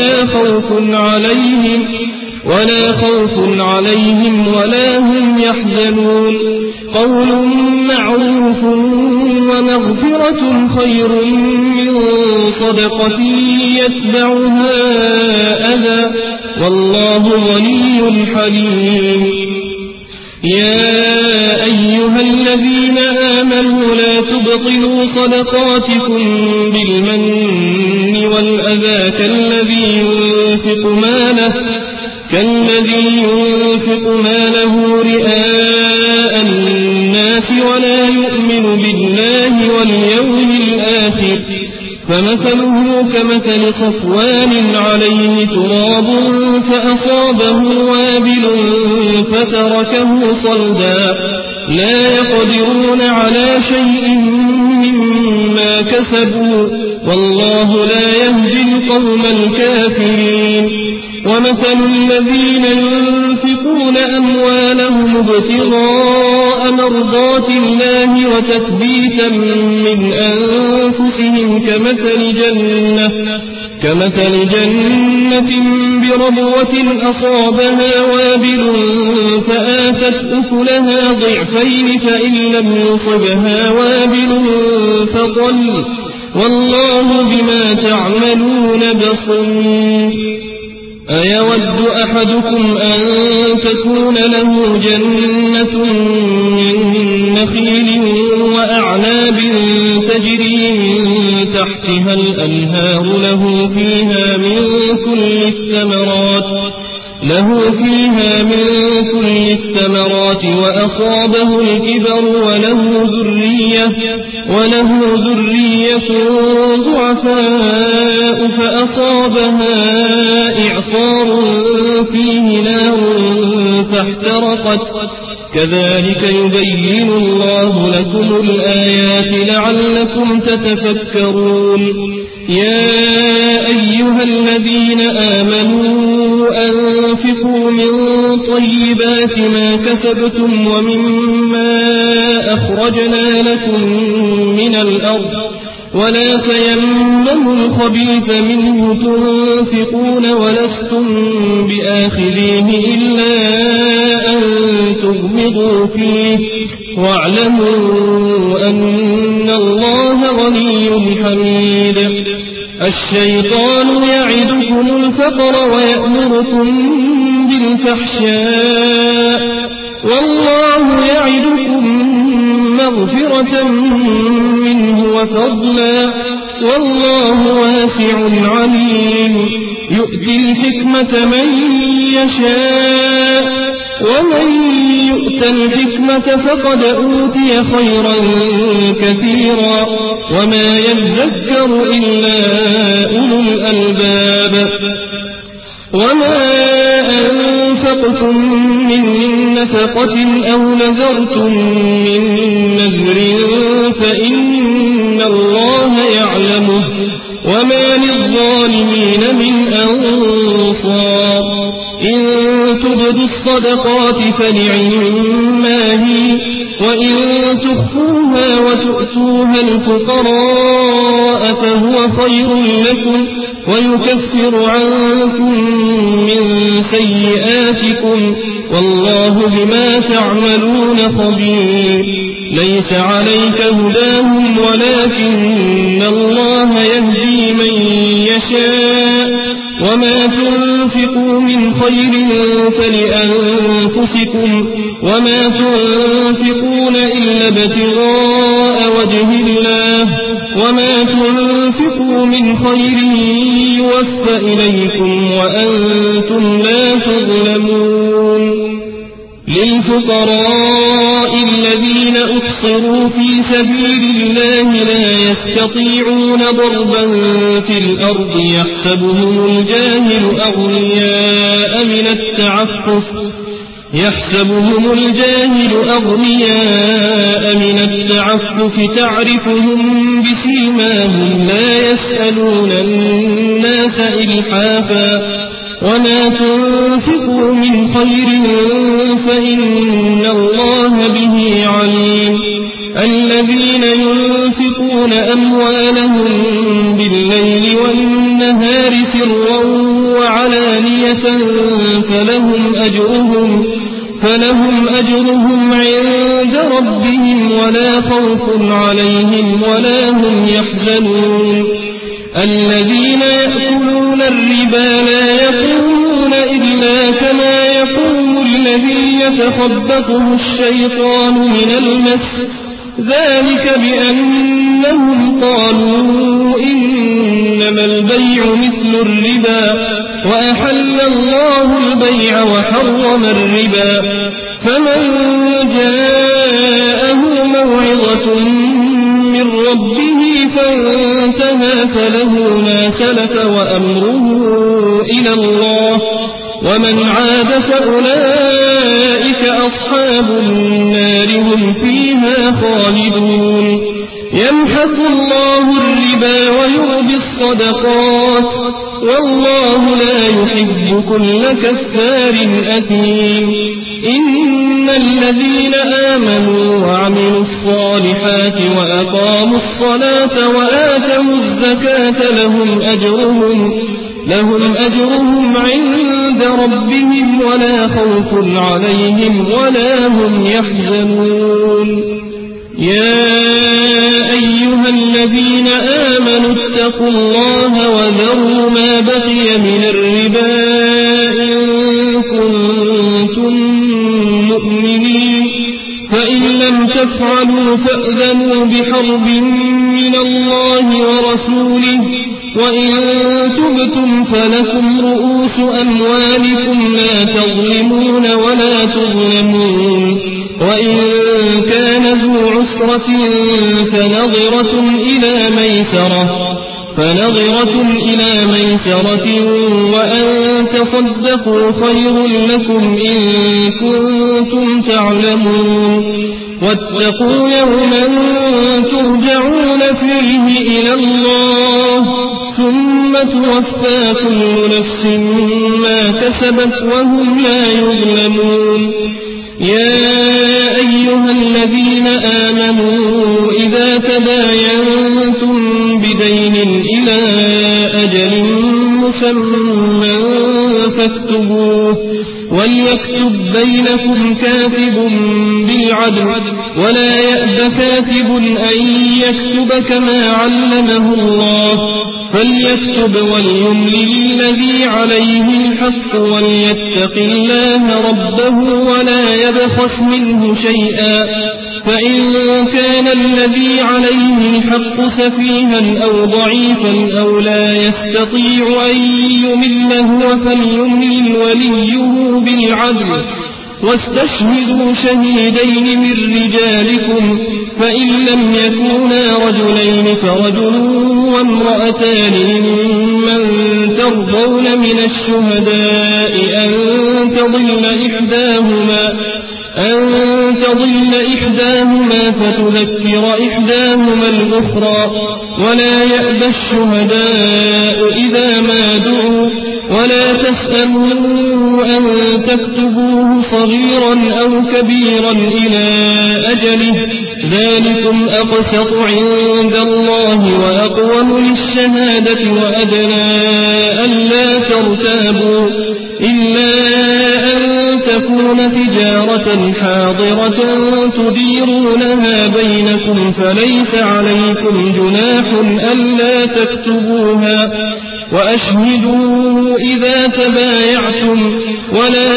ولا خوف عليهم ولا هم يحزنون قول معروف ومغفرة خير من صدقة يتبعها أذى والله غني حليم يا أيها الذين آمنوا لا تبطلوا صدقاتكم بالمن والأذى كالذي ينفق ماله رئاء الناس ولا يؤمن بالله واليوم الآخر فمثله كمثل صفوان عليه تراب فأصابه وابل فتركه صلدا لا يقدرون على شيء مما كسبوا والله لا يهدي القوم الكافرين ومثل الذين ينفقون أموالهم ابتغاء مرضات الله وتثبيتا من أنفسهم كمثل جنة بربوة أصابها وابل فآتت أكلها ضعفين فإن لم يصبها وابل فطل والله بما تعملون بصير أيود أحدكم أن تكون له جنة من نخيل وأعناب تجري من تحتها الأنهار له فيها من كل الثمرات وأصابه الكبر وله ذرية ضعفاء فأصابها إعصار فيه نار فاحترقت كذلك يبين الله لكم الآيات لعلكم تتفكرون يا أيها الذين آمنوا أنفقوا من طيبات ما كسبتم ومما أخرجنا لكم من الأرض ولا تيمموا الخبيث منه تنفقون ولستم بآخذيه إلا أن تغمضوا فيه واعلموا أن الله غني حميد الشيطان يعدكم الفقر ويأمركم بالفحشاء والله يعدكم مغفرة منه وفضلا والله واسع عليم يؤتي الحكمة من يشاء ومن يؤت الحكمة فقد أوتي خيرا كثيرا وما يذكر إلا أولو الألباب وما أنفقتم من نفقة أو نذرتم من نذر فإن الله يعلمه وما للظالمين من أنصار إن تبدوا الصدقات فنعما هي وإن تخفوها وتؤتوها الفقراء فهو خير لكم ويكفر عنكم من سيئاتكم والله بما تعملون خبير ليس عليك هداهم ولكن الله يهدي من يشاء وما تنفقوا من خير فلأنفسكم وما تنفقون إلا ابتغاء وجه الله وما تنفقوا من خير يوفى إليكم وأنتم لا تظلمون للفقراء الذين أحصروا في سبيل الله لا يستطيعون ضربا في الأرض يحسبهم الجاهل أغنياء من التعفف تعرفهم بسيماهم لا يسألون الناس إلحافا وما تنفقوا من خير فإن الله به عليم الذين ينفقون أموالهم بالليل والنهار سرا وعلانية فلهم أجرهم عند ربهم ولا خوف عليهم ولا هم يحزنون الذين يأكلون الربا لا يقومون إلا كما يقوم الذي يتخبطه الشيطان من المس ذلك بأنهم قالوا إنما البيع مثل الربا وأحل الله البيع وحرم الربا فمن جاءه موعظة من ربه فانتهى فله ما سلف وأمره إلى الله ومن عاد فأولئك أصحاب النار هم فيها خالدون يمحق الله الربا ويربي الصدقات والله لا يحب كل كفار أثيم إن الذين آمنوا وعملوا الصالحات وأقاموا الصلاة وآتوا الزكاة لهم أجرهم عند ربهم ولا خوف عليهم ولا هم يحزنون يا أيها الذين آمنوا اتقوا الله وذروا ما بقي من الربا إن كنتم مؤمنين فإن لم تفعلوا فأذنوا بحرب من الله ورسوله وإن تبتم فلكم رؤوس أموالكم لا تظلمون ولا تظلمون وإن كان ذو عسرة فنظرة إلى ميسرة وأن تصدقوا خير لكم إن كنتم تعلمون واتقوا يوما ترجعون فيه إلى الله ثم توفى كل نفس ما كسبت وهم لا يظلمون يا أيها الذين آمنوا إذا تداينتم بدين إلى أجل مسمى فاكتبوه وليكتب بينكم كاتب بالعدل ولا يأب كاتب أن يكتب كما علمه الله فليكتب وليملل الذي عليه الحق وليتق الله ربه ولا يبخس منه شيئا فإن كان الذي عليه الحق سفيها أو ضعيفا أو لا يستطيع أن يمل هو فليملل وليه بالعدل واستشهدوا شهيدين من رجالكم فإن لم يكونا رجلين فرجل وامرأتان ممن ترضون من الشهداء أن تضل إحداهما فتذكر إحداهما الأخرى ولا يأبى الشهداء إذا ما دعوا ولا تسأموا أن تكتبوه صغيرا أو كبيرا إلى أجله ذلكم أقسط عند الله وأقوم للشهادة وأدنى ألا ترتابوا إلا أن تكون تجارة حاضرة تديرونها بينكم فليس عليكم جناح ألا تكتبوها وأشهدوا إذا تبايعتم ولا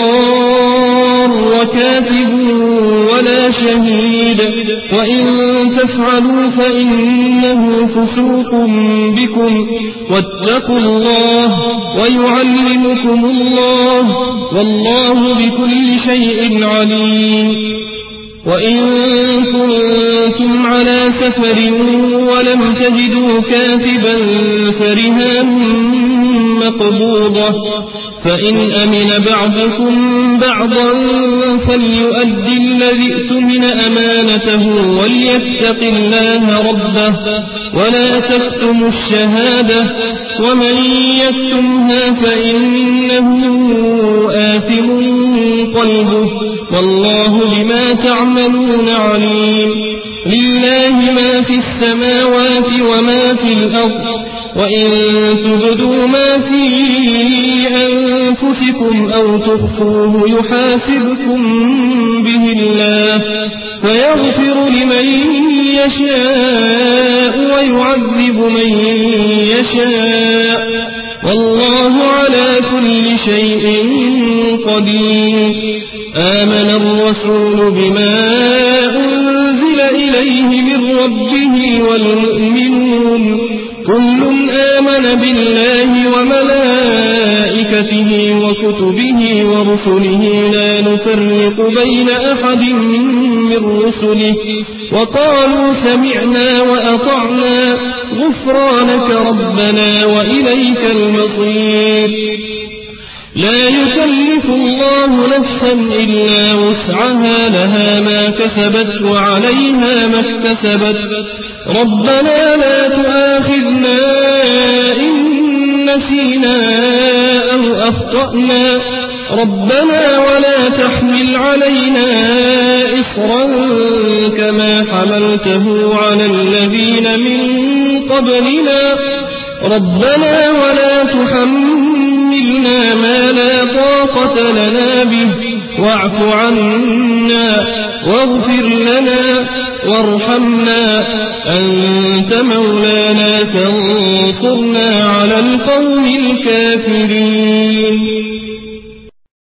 يضار كاتب ولا شهيد وإن تفعلوا فإنه فسوق بكم واتقوا الله ويعلمكم الله والله بكل شيء عليم وإن كنتم على سفر ولم تجدوا كاتبا فرهان مقبوضة فإن أمن بعضكم بعضا فليؤدي الذي اؤتمن أمانته وليتق الله ربه ولا تكتموا الشهادة ومن يكتمها فإنه آثم قلبه والله بما تعملون عليم لله ما في السماوات وما في الأرض وإن تبدوا ما في أنفسكم أو تخفوه يحاسبكم به الله فيغفر لمن يشاء ويعذب من يشاء والله على كل شيء قدير آمن الرسول بما أنزل إليه من ربه والمؤمنون كل آمن بالله وملائكته وكتبه ورسله لا نفرق بين أحد من رسله وقالوا سمعنا وأطعنا غفرانك ربنا وإليك المصير لا يكلف الله نفسا إلا وسعها لها ما كسبت وعليها ما اكتسبت ربنا لا تؤاخذنا إن نسينا أو أخطأنا ربنا ولا تحمل علينا إصرا كما حملته على الذين من قبلنا ربنا ولا تحملنا ما لا طاقة لنا به واعف عنا واغفر لنا وارحمنا أنت مولانا فانصرنا على القوم الكافرين